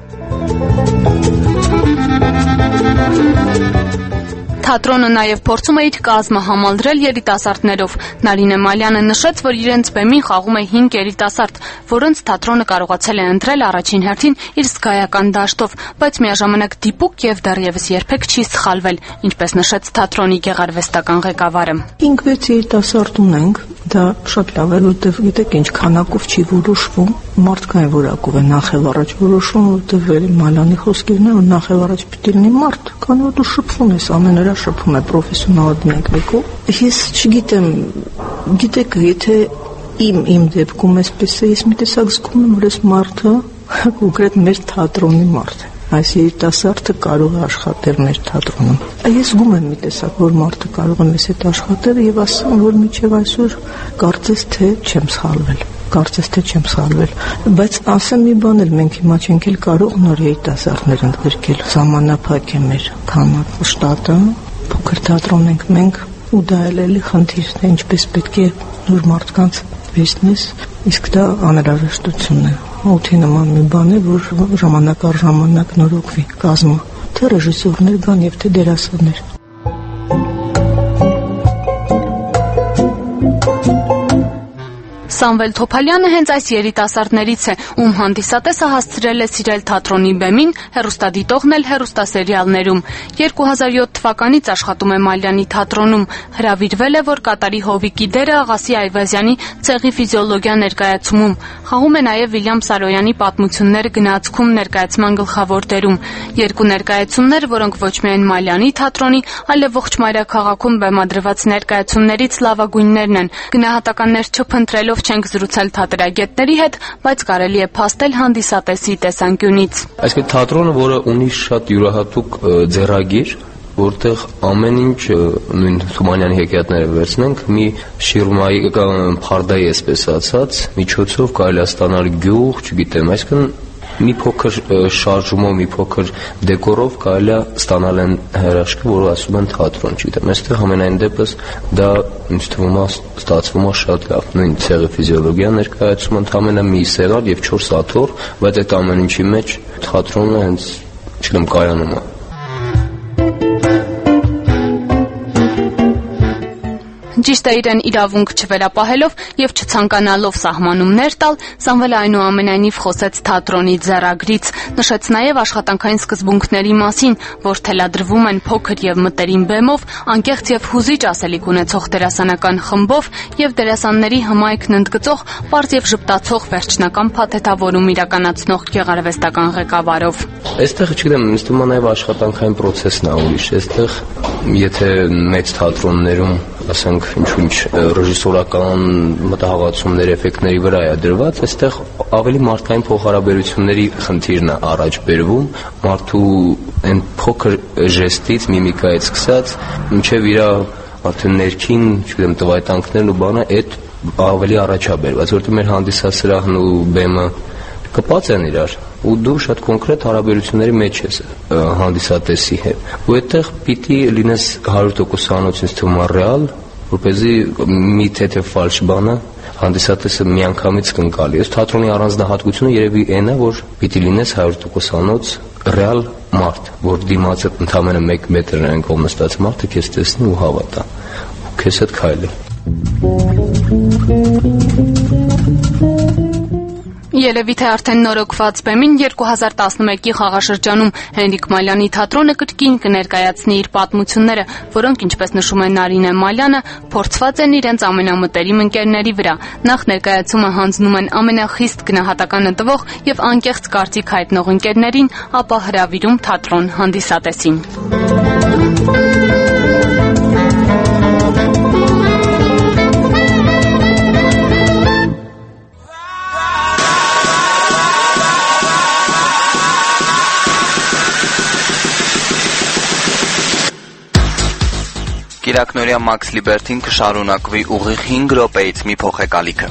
Թատրոնը նաև փորձում է իր կազմը համալրել երիտասարդներով։ Նարինե Մալյանը նշեց, որ իրենց բեմին խաղում է հինգ երիտասարդ, որոնց թատրոնը կարողացել է ընտրել առաջին հերթին իր զգայական դաշտով, բայց միաժամանակ դիպուկ եւ դեռևս երբեք չի սխալվել, ինչպես նշեց թատրոնի գեղարվեստական ղեկավարը։ հինգ-վեց երիտասարդ ունենք, դա շատ լավ է, որտեղ գիտեք ինչ քանակով չի որոշվում, մարդկային որակով է նախև առաջ որոշվում, որտեղ Մալյանի խոսքերն են, որ նախև առաջ պիտի լինի մարդ, քանի որ դու շփվում ես ամենօրյա շփում է պրոֆեսիոնալ դինամիկով։ Ես չգիտեմ, գիտեք, եթե իմ իմ դեպքում էսպես է, ես մի տեսակ զգում եմ, որ այս մարդը կոնկրետ մեր թատրոնի մարդ է։ Այս երիտասարդը կարող է աշխատել մեր թատրոնում։ Ես զգում եմ մի տեսակ, որ մարդը կարող է մեզ հետ աշխատել եւ ասեմ, որ մինչեւ այսօր կարծես թե չեմ սխալվել։ Կարծես թե չեմ սխալվել, բայց ասեմ մի բան էլ, մենք հիմա չենք էլ կարող նոր երիտասարդներ ընդգրկել, ժամանափակ է մեր քանակ շտատը, փոքր թատրոն ենք մենք, ու դա էլ էլի խնդիրն է, ինչպես պետք է նոր մարդկանց վերցնես, իսկ դա անհրաժեշտություն է, օդի նման մի բան է, որ ժամանակ առ ժամանակ նորոգվի կազմը, թե ռեժիսորներ կան եւ թե դերասաններ։ Սամվել Թոփալյանը հենց այս երիտասարդներից է, ում հանդիսատեսը հասցրել է սիրել թատրոնի բեմին, հեռուստադիտողն էլ հեռուստասերիալներում։ երկու հազար յոթ թվականից աշխատում է Մալյանի թատրոնում, հրավիրվել է, որ կատարի Հովիկի դերը Աղասի Այվազյանի ցեղի ֆիզիոլոգիա ներկայացումում։ Խաղում է նաև Վիլյամ Սարոյանի պատմություններ գնացքում ներկայացման գլխավոր դերում։ Երկու ներկայացումներ, որոնք ոչ միայն Մալյանի թատրոնի, այլև ողջ մայրաքաղաքում բեմադրված ներկայացումներից լավագույններն են։ Գնահատականներ չփնտրելով չենք զրուցել թատերագետների հետ, բայց կարելի է փաստել հանդիսատեսի տեսանկյունից։ Այսինքն թատրոնը, որը ունի շատ յուրահատուկ ձեռագիր, որտեղ ամեն ինչ նույն Թումանյանի հեքիաթները վերցնենք մի շիրմայական փարդայի, այսպես ասած, միջոցով կարելի է ստանալ գյուղ, չգիտեմ, այսինքն մի փոքր շարժումով, մի փոքր դեկորով կարելի է ստանալ են հրաշքը, որը ասում են թատրոն, չգիտեմ, այստեղ ամենայն դեպս դա ինձ թվում է ստացվում է շատ լավ, նույն ցեղի ֆիզիոլոգիա ներկայացում ընդամենը մի սեղան եւ չորս աթոռ, բայց այդ ամեն ինչի մեջ թատրոնը հենց, չգիտեմ, կայանում է։ Ճիշտ է, իրեն իրավունք չվերապահելով եւ չցանկանալով սահմանումներ տալ, Սամվելը այնուամենայնիվ խոսեց թատրոնի ձեռագրից, նշեց նաեւ աշխատանքային սկզբունքների մասին, որ թելադրվում են փոքր եւ մտերիմ բեմով, անկեղծ եւ հուզիչ ասելիք ունեցող դերասանական խմբով եւ դերասանների հմայքն ընդգծող, պարզ եւ ժպտացող վերջնական փաթեթավորում իրականացնող գեղարվեստական ղեկավարով։ Այստեղ, չգիտեմ, ինձ թվում է նաեւ աշխատանքային process-ն է ուրիշ, այստեղ եթե մեծ թատրոններում ասենք ինչ-ինչ ռեժիսորական մտահղացումներ, էֆեկտների վրա է դրված, այստեղ ավելի մարդկային փոխհարաբերությունների խնդիրն է առաջ բերվում, մարդու այն փոքր ժեստից, միմիկայից սկսած, մինչև իր արդեն ներքին, չգիտեմ, տվայտանքներն ու բանը, այդ ավելի առաջ է բերված, որտեղ մեր հանդիսասրահն ու բեմը կպած են իրար, ու դու շատ կոնկրետ հարաբերությունների մեջ ես հանդիսատեսի հետ, ու այդտեղ պիտի լինես հարյուր տոկոս անոցից թվում է ռեալ, որպեսզի մի թեթև ֆալշ բանը հանդիսատեսը միանգամից կընկալի։ Այս թատրոնի առանձնահատկությունը երևի այն է, որ պիտի լինես հարյուր տոկոս անոց ռեալ մարդ, որ դիմացը ընդամենը մեկ մետր այն կողմ նստած մարդը քեզ տեսնի ու հավատա, ու քեզ հետ քայլի։ Երևի թե արդեն նորոգված բեմին երկու հազար տասնմեկի խաղաշրջանում Հենրիկ Մալյանի թատրոնը կրկին կներկայացնի իր պատմությունները, որոնք, ինչպես նշում է Նարինե Մալյանը, փորձված են իրենց ամենամտերիմ ընկերների վրա։ Նախ ներկայացումը հանձնում են ամենախիստ գնահատականը տվող եւ անկեղծ կարծիք հայտնող ընկերներին, ապա հրավիրում թատրոն հանդիսատեսին։ Կիրակնորյա Մաքս Լիբերթին կշարունակվի ուղիղ հինգ րոպեից մի փոխեկալիքը։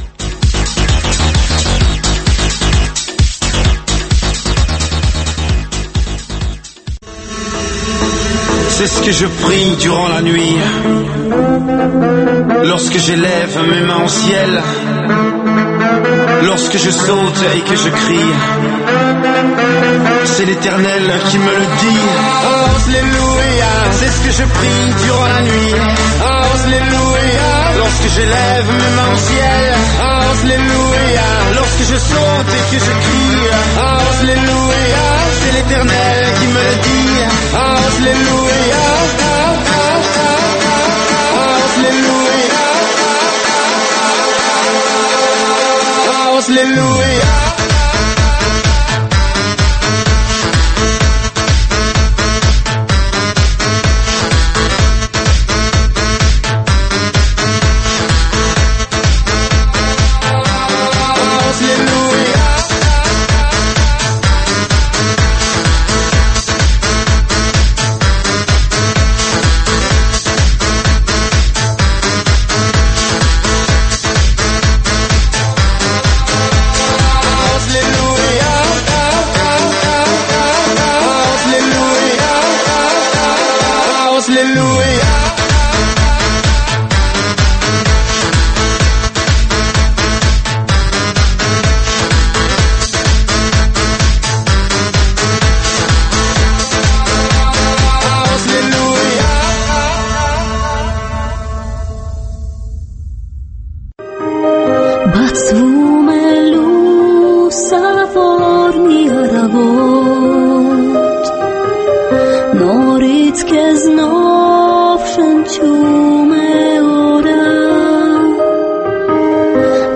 C'est ce que je prie durant la nuit, lorsque j'élève mes mains au ciel, lorsque je saute et que je crie, c'est l'Éternel qui me le dit. Alléluia, c'est ce que je prie durant la nuit. Alléluia, lorsque j'élève mes mains au ciel. Alléluia, lorsque je saute et que je crie. Alléluia, c'est l'Éternel qui me le dit. Alléluia, Alléluia, Alléluia.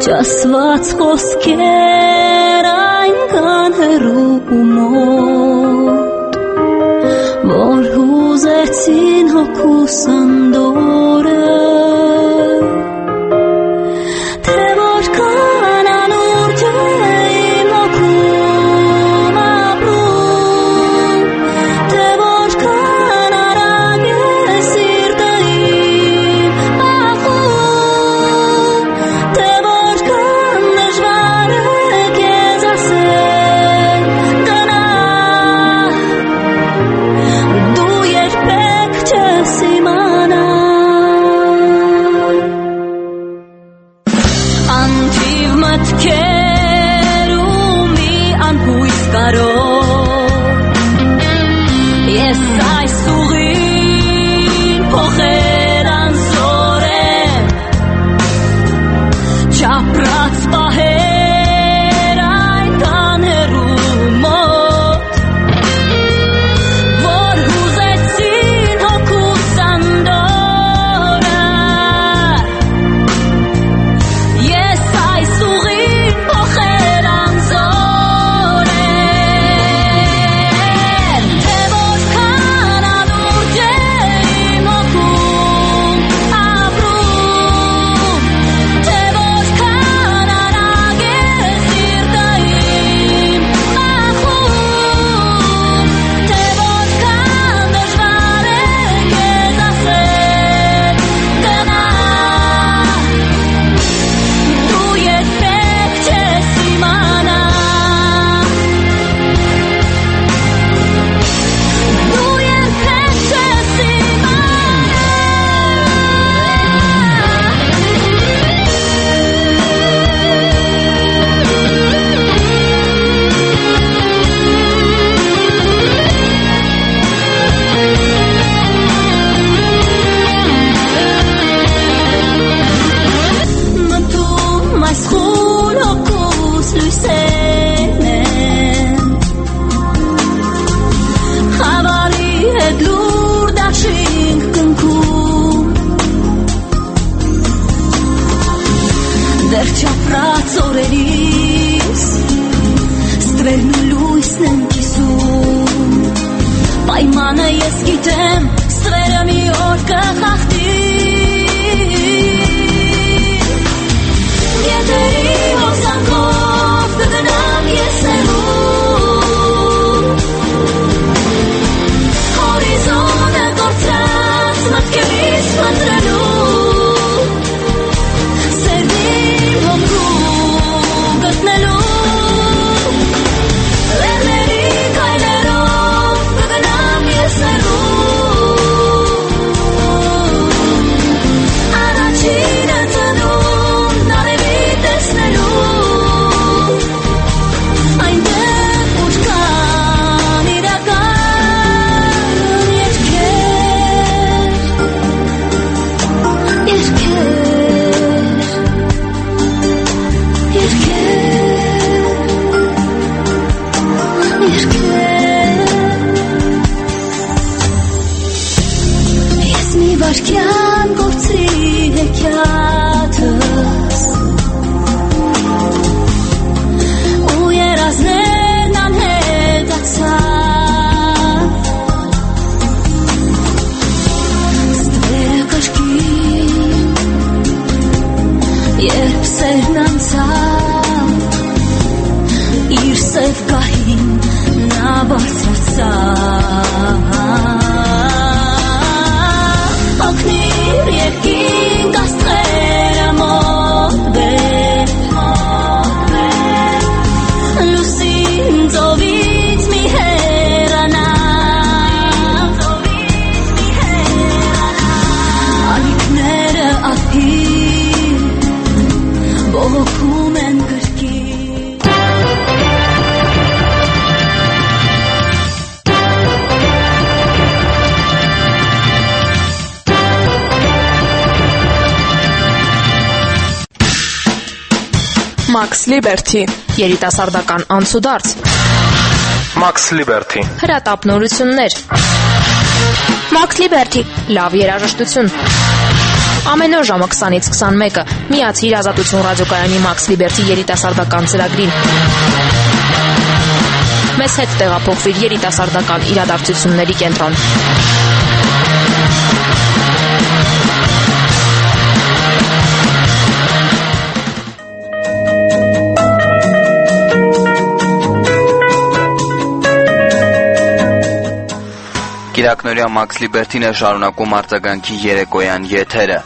Չասված խոսքեր այնքան հեռու ու մոտ, որ հուզեցին հոգուս անդորը, թե որքան անուրջ է իմ հոգում ապրում, թե որքան արագ է սիրտը իմ բախում, թե որքան դժվար է քեզ ասել գնա, դու երբեք չես իմանա, անթիվ մտքեր ու մի անհույս կարոտ, ես այս ուղին փոխել անզորեմ, չապրած պահեր այնքան հեռու մոտ, որ հուզեցին հոգուս անդորը, ես այս ուղին փոխել անզորեմ, թե որքան անուրջ է իմ հոգում ապրում, թե որքան արագ է սիրտը իմ բախում, թե որքան դժվար է քեզ ասել գնա, դու երբեք չես իմանա, դու երբեք չես իմանա. Մտում այս խուլ հոգուս լույսերն են, խավարի հետ լուր դաշինք կնքում, դեռ չապրած օրերիս ստվերն ու լույսն են կիսում, պայմանը ես գիտեմ, ստվերը մի օր կխախտի, Եթերի հոսանքով կգնամ ես հեռու, հորիզոնը կորցրած մտքերիս փնտրելու, սերն իմ հոգում գտնելու, լեռների քայլերով կգնամ ես հեռու, առաջինը ծնում արևի տեսնելու, այնտեղ ուր կան իրական երգեր, երգեր, երգեր, երգեր. Ես մի վարքյան կորցրի հեքիաթս, ու երազներն անհետացան, ստվերը կրկին, երբ սերն անցավ, իր սև գահին նա բարձրացավ, օգնիր երկինք աստղերը մոտ բեր, լուսին ծովից մի հեռանա, ալիքները ափի բողոքում են կրկին. Max Liberty, երիտասարդական անցուդարձ, Max Liberty, հրատապնորություններ, Max Liberty, լավ երաժշտություն, Ամեն օր ժամը քսանից քսանմեկը միացիր Ազատություն ռադիոկայանի Max Liberty երիտասարդական ծրագրին։ Մեզ հետ տեղափոխվիր երիտասարդական իրադարձությունների կենտրոն։ Կիրակնորյա Max Liberty-ն է շարունակում արձագանքի երեկոյան եթերը։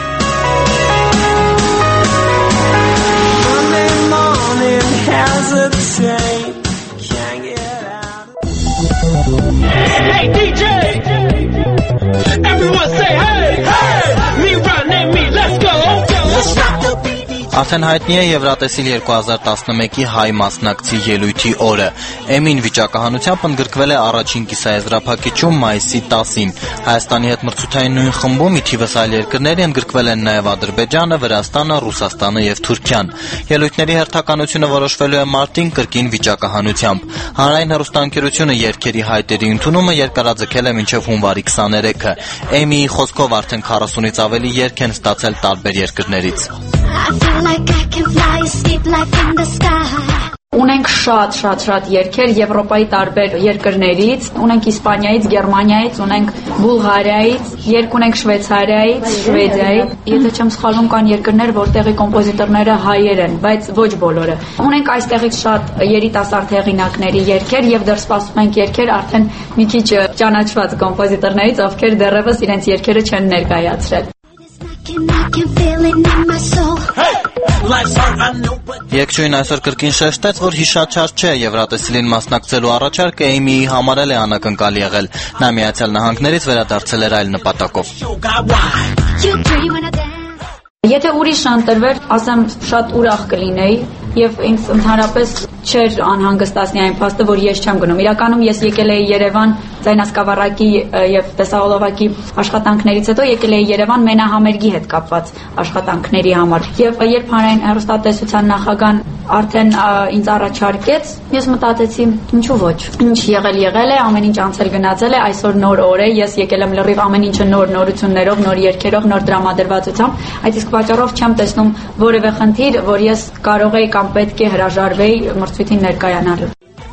Hey D J, everyone say hey, hey, me running me, let's go, let's rock the beat. Արդեն հայտնի է Եվրատեսիլ երկու հազար տասնմեկի հայ մասնակցի ելույթի օրը։ Էմին վիճակահանությամբ ընդգրկվել է առաջին կիսաեզրափակիչում մայիսի տասին։ Հայաստանի հետ մրցութային նույն խմբում ի թիվս այլ երկրների ընդգրկվել են նաև Ադրբեջանը, Վրաստանը, Ռուսաստանը եւ Թուրքիան։ Ելույթների հերթականությունը որոշվելու է մարտին կրկին վիճակահանությամբ։ Հանրային հեռուստաընկերությունը երգերի հայտերի ընդունումը երկարաձգել է մինչև հունվարի քսաներեքը։ Էմիի խոսքով արդեն քառասունից ավելի երգ են ստացել տարբեր երկրներից։ I feel like I can fly, escape life in the sky. Ունենք շատ շատ շատ երգեր Եվրոպայի տարբեր երկրներից, ունենք Իսպանիայից, Գերմանիայից, ունենք Բուլղարիայից, երկ ունենք Շվեյցարիայից, Շվեդիայից։ Եթե չեմ սխալվում, կան երկրներ, որտեղի կոմպոզիտորները հայեր են, բայց ոչ բոլորը։ Ունենք այստեղից շատ երիտասարդ հեղինակների երգեր եւ դեռ սպասում ենք երգեր արդեն մի քիչ ճանաչված կոմպոզիտորներից, ովքեր դեռևս իրենց երգերը չեն ներկայացրել։ Երգչուհին այսօր կրկին շեշտեց, որ հիշաչար չէ Եվրատեսիլին մասնակցելու առաջարկը Էմիի համար էլ է անակնկալ եղել։ Նա Միացյալ Նահանգներից վերադարձել էր այլ նպատակով։ Եթե ուրիշ ընտրվեր, ասեմ շատ ուրախ կլինեի եւ ինձ ընդհանրապես չէր անհանգստացնի այն փաստը, որ ես չեմ գնում։ Իրականում ես եկել էի Երևան ձայնասկավառակի եւ տեսահոլովակի աշխատանքներից հետո եկել էի Երևան մենահամերգի հետ կապված աշխատանքների համար։ Եվ երբ հանրային հեռուստատեսության նախագահան արդեն ինձ առաջարկեց, ես մտածեցի, ինչու ոչ։ Ինչ եղել եղել է, ամեն ինչ անցել գնացել է, այսօր նոր օր է, ես եկել եմ լրիվ ամեն ինչը նոր նորություններով, նոր երգերով, նոր դրամադրվածությամբ, այդ իսկ պատճառով չեմ տեսնում որևէ խնդիր, որ ես կարող եի կամ պետք է հրաժարվեի մրցույթին ներկայանալու։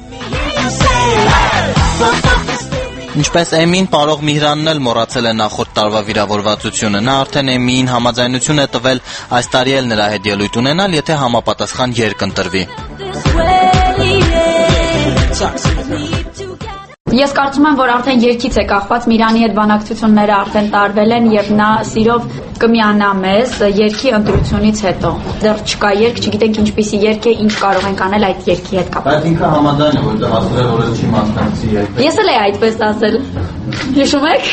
Ինչպես Էմին, պարող Միհրանն էլ մոռացել է նախորդ տարվա վիրավորվածությունը։ Նա արդեն Էմիին համաձայնություն է տվել այս տարի էլ նրա հետ ելույթ ունենալ, եթե համապատասխան երգ ընտրվի։ Ես կարծում եմ, որ արդեն երգից է կախված, Միրանի հետ բանակցությունները արդեն տարվել են եւ նա սիրով կմիանա մեզ երգի ընտրությունից հետո։ Դեռ չկա երգ, չգիտենք ինչպիսի երգ է, ինչ կարող ենք անել այդ երգի հետ կապված։ Բայց ինքը համաձայն է, որտեղ ասել է, որ չի մասնակցի երգ։ Ես էլ էի այդպես ասել։ Հիշում եք։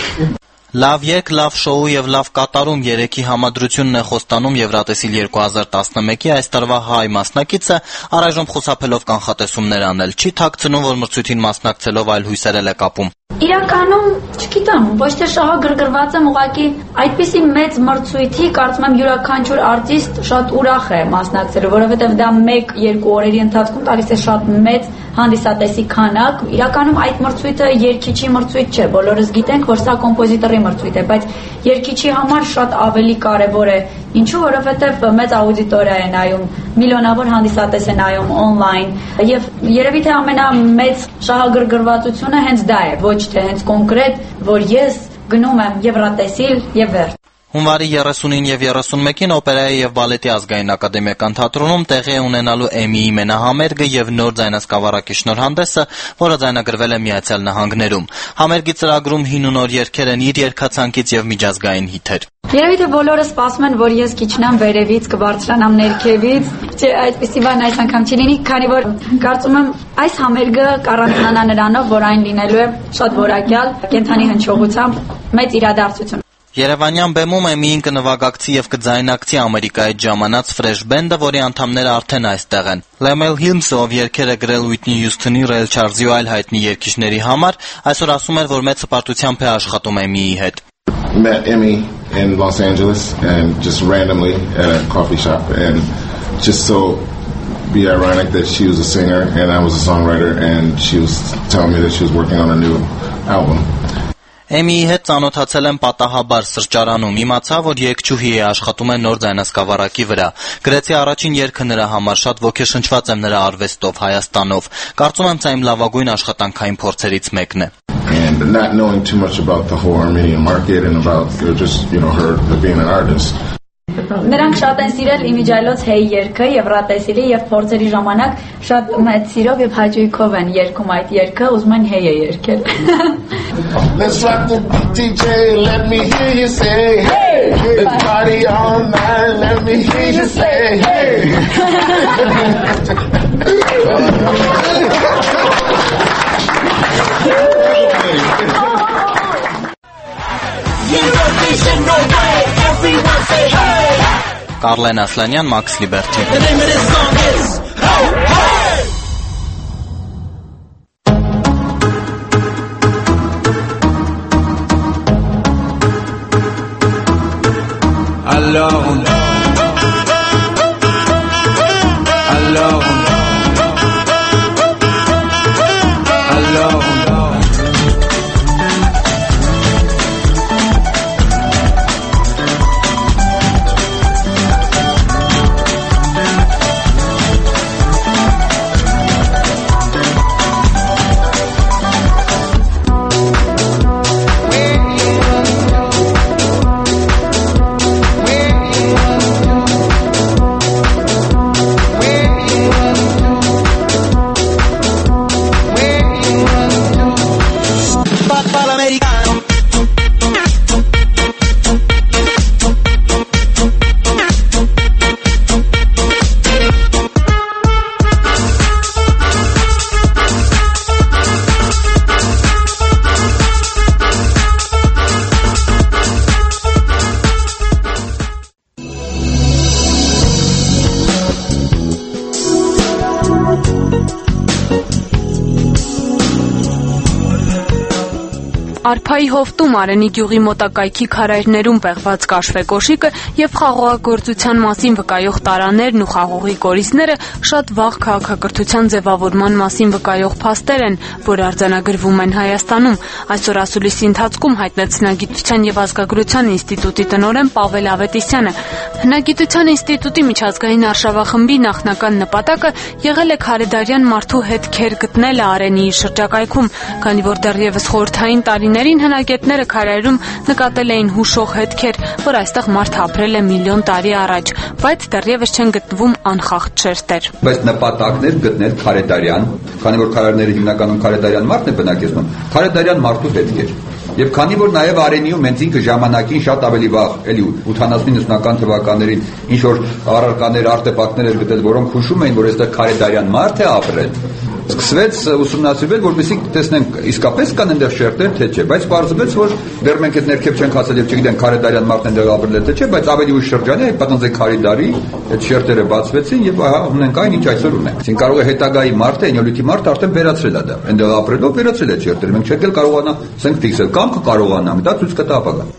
Լավ երգ, լավ շոու եւ լավ կատարում երեքի համադրությունն է խոստանում Եվրատեսիլ երկու հազար տասնմեկի այս տարվա հայ մասնակիցը, առայժմ խուսափելով կանխատեսումներ անել։ Չի թաքցնում, որ մրցույթին մասնակցելով այլ հույսեր էլ է կապում։ Իրականում, չգիտեմ, ոչ թե շահագրգռված եմ, ուղղակի այդպիսի մեծ մրցույթի, կարծում եմ յուրաքանչյուր արտիստ շատ ուրախ է մասնակցելու, որովհետև դա մեկ-երկու օրերի ընթացքում տալիս է շատ մեծ հանդիսատեսի քանակ։ Իրականում այդ մրցույթը երգիչի մրցույթ չէ, բոլորս գիտենք, որ սա կոմպոզիտորի մրցույթ է, բայց երգիչի համար շատ ավելի կարևոր է։ Ինչու, որովհետև մեծ աուդիտորիա է նայում, միլիոնավոր հանդիսատես է նայում on-line, եւ երևի թե ամենամեծ շահագրգռվածությունը հենց դա է, ոչ թե հենց կոնկրետ, որ ես գնում եմ Եվրատեսիլ եւ վերջ։ Հունվարի երեսունին եւ երեսունմեկին օպերայի եւ բալետի ազգային ակադեմիական թատրոնում տեղի է ունենալու Էմիի մենահամերգը եւ նոր ձայնասկավառակի շնորհանդեսը, որը ձայնագրվել է Միացյալ Նահանգներում։ Համերգի ծրագրում հին ու նոր երգեր են իր երգացանկից եւ միջազգային հիթեր։ Երևի թե բոլորը սպասում են, որ ես քիչնամ վերևից, կբարձրանամ ներքևից, չէ, այդպեսի բան այս անգամ չի լինի, քանի որ կարծում եմ այս համերգը կառանձնանա նրանով, որ այն լինելու է շատ որակյալ, կենդանի հնչողությամբ մեծ իրադարձություն։ Երևանյան բեմում Էմիին կնվագակցի եւ կձայնակցի Ամերիկայից ժամանած Fresh Band-ը, որի անդամները արդեն այստեղ են։ Lemel Hilms, ով երգեր է գրել Whitney Houston-ի, Ray Charles-ի ու այլ հայտնի երգիչների համար, այսօր ասում էր, որ մեծ հպարտությամբ է աշխատում Էմիի հետ։ Met Emmy in Los Angeles and just randomly at a coffee shop and just so be ironic that she was a singer and I was a songwriter and she was telling me that she was working on a new album. Էմիի հետ ծանոթացել եմ պատահաբար սրճարանում, իմացա, որ երգչուհի է, աշխատում է նոր ձայնասկավառակի վրա։ Գրեցի առաջին երգը նրա համար, շատ ոգեշնչված եմ նրա արվեստով, Հայաստանով։ Կարծում եմ, սա իմ լավագույն աշխատանքային փորձերից մեկն է։ And not knowing too much about the whole Armenian market and about just, you know, her being an artist. Նրանք շատ են սիրել Իմիջայլոց հեյ երգը եւ Ռատեսիլի եւ փորձերի ժամանակ շատ մեծ սիրով եւ հաճույքով են երգում այդ երգը, ուզում են հեյը երգել։ Let's rock the D J, let me hear you say hey. Let's party all night, let me hear you say hey. Կարլեն Ասլանյան, Max Liberty. Alors on Alors on Alors on Արփայի հովտում Արենի գյուղի մոտակայքի քարայրներում պեղված կաշվե կոշիկը եւ խաղողագործության մասին վկայող տարաներն ու խաղողի կորիզները շատ վաղ քաղաքակրթության ձևավորման մասին վկայող փաստեր են, որ արձանագրվում են Հայաստանում։ Այսօր ասուլիսի ընթացքում հայտնեց Հնագիտության եւ ազգագրության ինստիտուտի տնօրեն Պավել Ավետիսյանը։ Հնագիտության ինստիտուտի միջազգային արշավախմբի նախնական նպատակը եղել է քարեդարյան մարդու հետքեր գտնելը Արենիի շրջակայքում, քանի որ դեռևս խորհրդային տարիներին հնագետները քարայրում նկատել էին հուշող հետքեր, որ այստեղ մարդ ապրել է միլիոն տարի առաջ, բայց դեռևս չեն գտնվում անխախտ շերտեր։ Բայց նպատակն էր գտնել քարեդարյան, քանի որ քարայրները հիմնականում քարեդարյան մարդն է բնակեցնում, քարեդարյան մարդու հետքեր։ Եվ քանի որ նաև Արենիում հենց ինքը ժամանակին շատ ավելի վաղ, էլի ութանասուն-նվնական թվականներին ինչ որ առարկաներ, արտեֆակտներ էր գտել, որոնք հուշում էին, որ այստեղ քարեդարյան մարդ է ապրել, սկսվեց ուսումնասիրվել, որպեսզի տեսնենք իսկապես կան այնտեղ շերտեր, թե չէ, բայց պարզվեց, որ դեռ մենք այդ ներքև չենք հասել եւ չգիտենք քարեդարյան մարդն այնտեղ ապրել է թե չէ, բայց ավելի ուշ շրջանի այդ պատանձե քարեդարի այդ շերտերը բացվեցին եւ ահա ունենք այն, ինչ այսօր ունենք։ Այսինքն կարող է հետագայի մարդը, էնյոլիթի մարդը արդեն վերացրել է դա, այնտեղ ապրելով վերացրել է շերտերը, մենք չենք էլ կարողանա ասենք ֆիքսել, կամ կկարողանանք, դա ցույց կտա ապագան։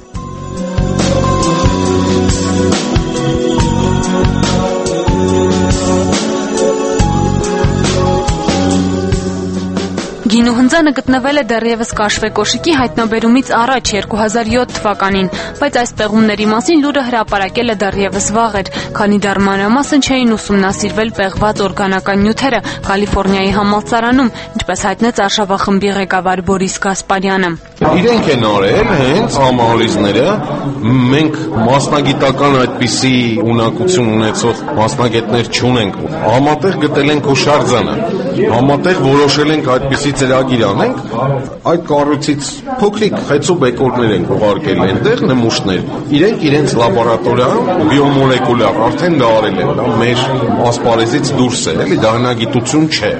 Գինու հնձանը գտնվել է դեռևս կաշվե կոշիկի հայտնաբերումից առաջ երկու հազար յոթ թվականին, բայց այս պեղումների մասին լուրը հրապարակել է դեռևս վաղ էր, քանի դեռ մանրամասն չէին ուսումնասիրվել պեղված օրգանական նյութերը Կալիֆոռնիայի համալսարանում, ինչպես հայտնեց արշավախմբի ղեկավար Բորիս Գասպարյանը։ Իրենք են արել հենց համահորիզները, մենք մասնագիտական այդպիսի ունակություն ունեցող մասնագետներ չունենք, համատեղ գտել ենք հուշարձանը, համատեղ որոշել ենք այդպիսի ծրագիր անենք, այդ կառույցից փոքրիկ խեցու բեկորներ ենք ուղարկել այնտեղ, նմուշներ, իրենք իրենց լաբորատորիայում բիոմոլեկուլար արդեն դա արել են, դա մեր ասպարեզից դուրս է, էլի դա հնագիտություն չէ։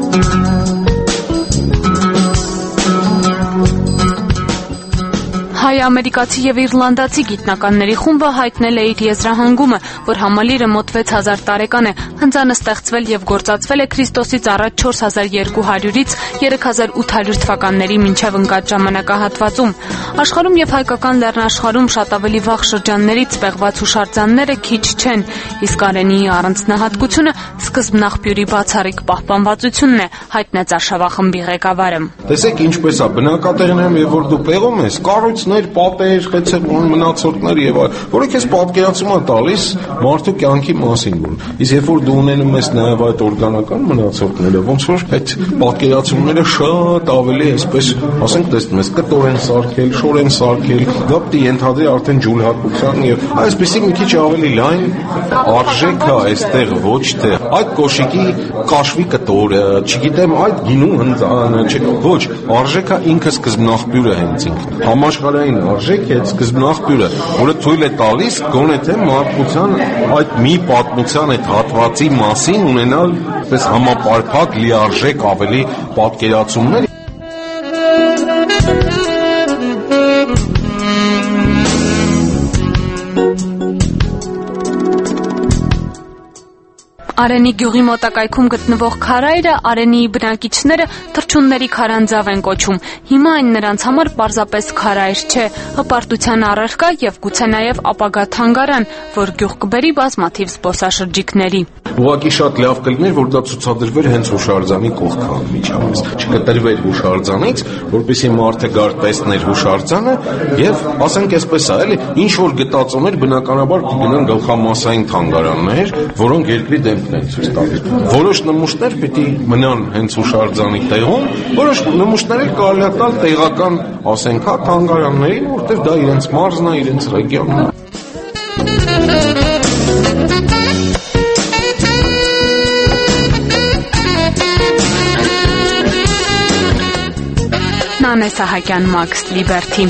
Հայ ամերիկացի եւ իռլանդացի գիտնականների խումբը հայտնել է իր եզրահանգումը, որ համալիրը մոտ վեց հազար տարեկան է, հնձանը ստեղծվել եւ գործածվել է Քրիստոսից առաջ չորս հազար երկու հարյուրից երեք հազար ութ հարյուր թվականների մինչեւ ընկած ժամանակահատվածում։ Աշխարհում եւ հայկական լեռնաշխարհում շատ ավելի վաղ շրջաններից սպեղված հուշարձանները քիչ չեն, իսկ Արենիի առանձնահատկությունը սկզբնաղբյուրի բացառիկ պահպանվածությունն է, հայտնեց Արշավախմբի ղեկավարը։ Տեսեք ինչպես է բնակատեղիներում եւ որ դու պեղում ես կառույցներ, պատեր, խեցեղեն մնացորդներ եւ այլ, որը քեզ պատկերացում է տալիս մարդու կյանքի մասին, որ իսկ երբ որ դու ունենում ես նաեւ այդ օրգանական մնացորդները, ոնց որ այդ պատկերացումները շատ ավելի այսպես, ասենք տեսնում ես կտոր են սարքել, շոր են սարքել, դա պետք է ենթադրի արդեն ջուլհատության եւ այսպեսի մի քիչ ավելի լայն արժեք է այստեղ, ոչ թե այդ կոշիկի կաշվի կտորը, չգիտեմ, այդ գինու հնձանը, ոչ, արժեքը ինքը սկզբնաղբյուրը հենց ինքն։ Համաշխարհային արժեք է սկզբնաղբյուրը, որը թույլ է տալիս գոնե թե մարդկության այդ մի պատմության այդ հատվածի մասին ունենալ պես համապարփակ լիարժեք ավելի պատկերացումներ։ Արենի գյուղի մոտակայքում գտնվող քարայրը Արենիի բնակիչները թռչունների քարանձավ են կոչում։ Հիմա այն նրանց համար պարզապես քարայր չէ, հպարտության առարկա եւ գուցե նաեւ ապագա թանգարան, որ գյուղ կբերի բազմաթիվ զբոսաշրջիկների։ Ուղղակի շատ լավ կլիներ, որ դա ցուցադրվեր հենց հուշարձանի կողքը անմիջապես։ Չկտրվեր հուշարձանից, որպեսզի մարդը գար տեսներ հուշարձանը եւ ասենք այսպես է, էլի, ինչ որ գտածոներ բնականաբար կգնան գլխամասային թանգարաններ, որոնք երկրի դեմքն են ցույց տալիս։ Որոշ նմուշներ պիտի մնան հենց հուշարձանի տեղում, որոշ նմուշներ էլ կարելի է տալ տեղական, ասենք, հա թանգարաններին, որտեղ դա իրենց մարզն է, իրենց ռեգիոնն է։ Նանե Սահակյան, Մաքս Լիբերթի։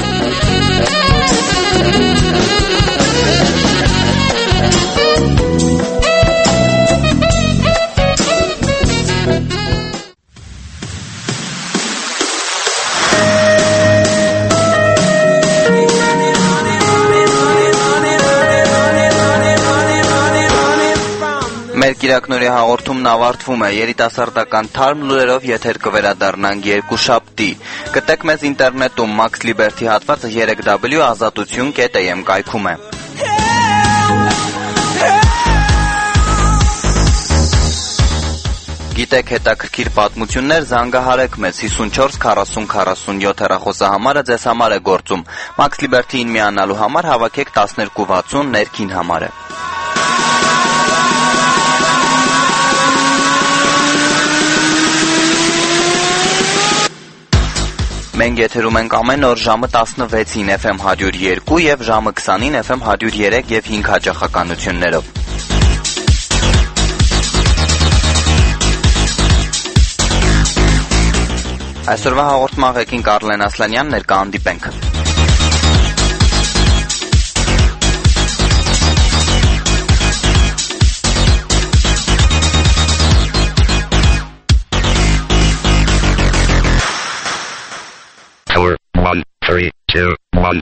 Մեր կիրակնորի հաղորդումն ավարտվում է, երիտասարդական թարմ լուրերով եթեր կվերադառնանք երկուշաբթի։ Գտեք մեզ ինտերնետում Max Liberty հատվածը երեք w ազատություն կետ am կայքում է։ Գիտեք հետաքրքիր պատմություններ, զանգահարեք մեզ հիսունչորս քառասուն քառասունյոթ հեռախոսահամարը ձեզ համար է գործում։ Max Liberty-ին միանալու համար հավաքեք տասներկու վաթսուն ներքին համարը։ Մենք եթերում ենք ամեն օր ժամը տասնվեցին F M հարյուր երկու եւ ժամը քսանին F M հարյուր երեք եւ հինգ հաճախականություններով։ Այսօրվա հաղորդման ղեկին Կարլեն Ասլանյան, ներկա հանդիպենք։ One, three, two, one.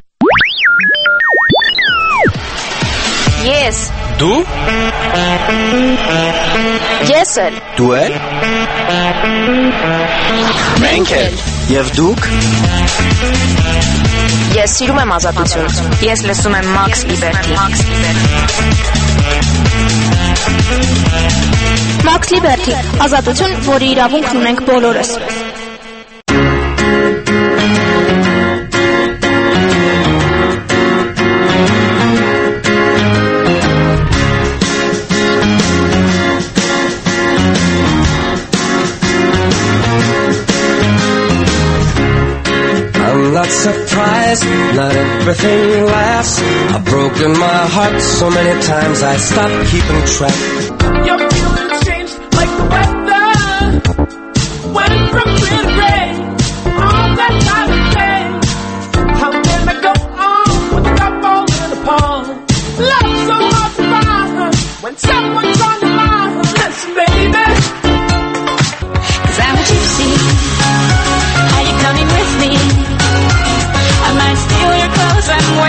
Yes. Դու? Ես էլ։ Դու էլ? Մենք էլ։ Եվ դուք? Ես սիրում եմ ազատություն։ Ես լսում եմ Max Liberty։ Max Liberty, ազատություն, որի իրավունքն ունենք բոլորս։ Not surprised, not everything lasts. I've broken my heart so many times I stopped keeping track. Your feelings change like the weather. Went from clear to gray, all that time of day. How can I go on with a cup all in a pond? Love so hard to find when someone's on the line. Listen, baby, 'cause I'm a gypsy. Are you coming with me? I might steal your and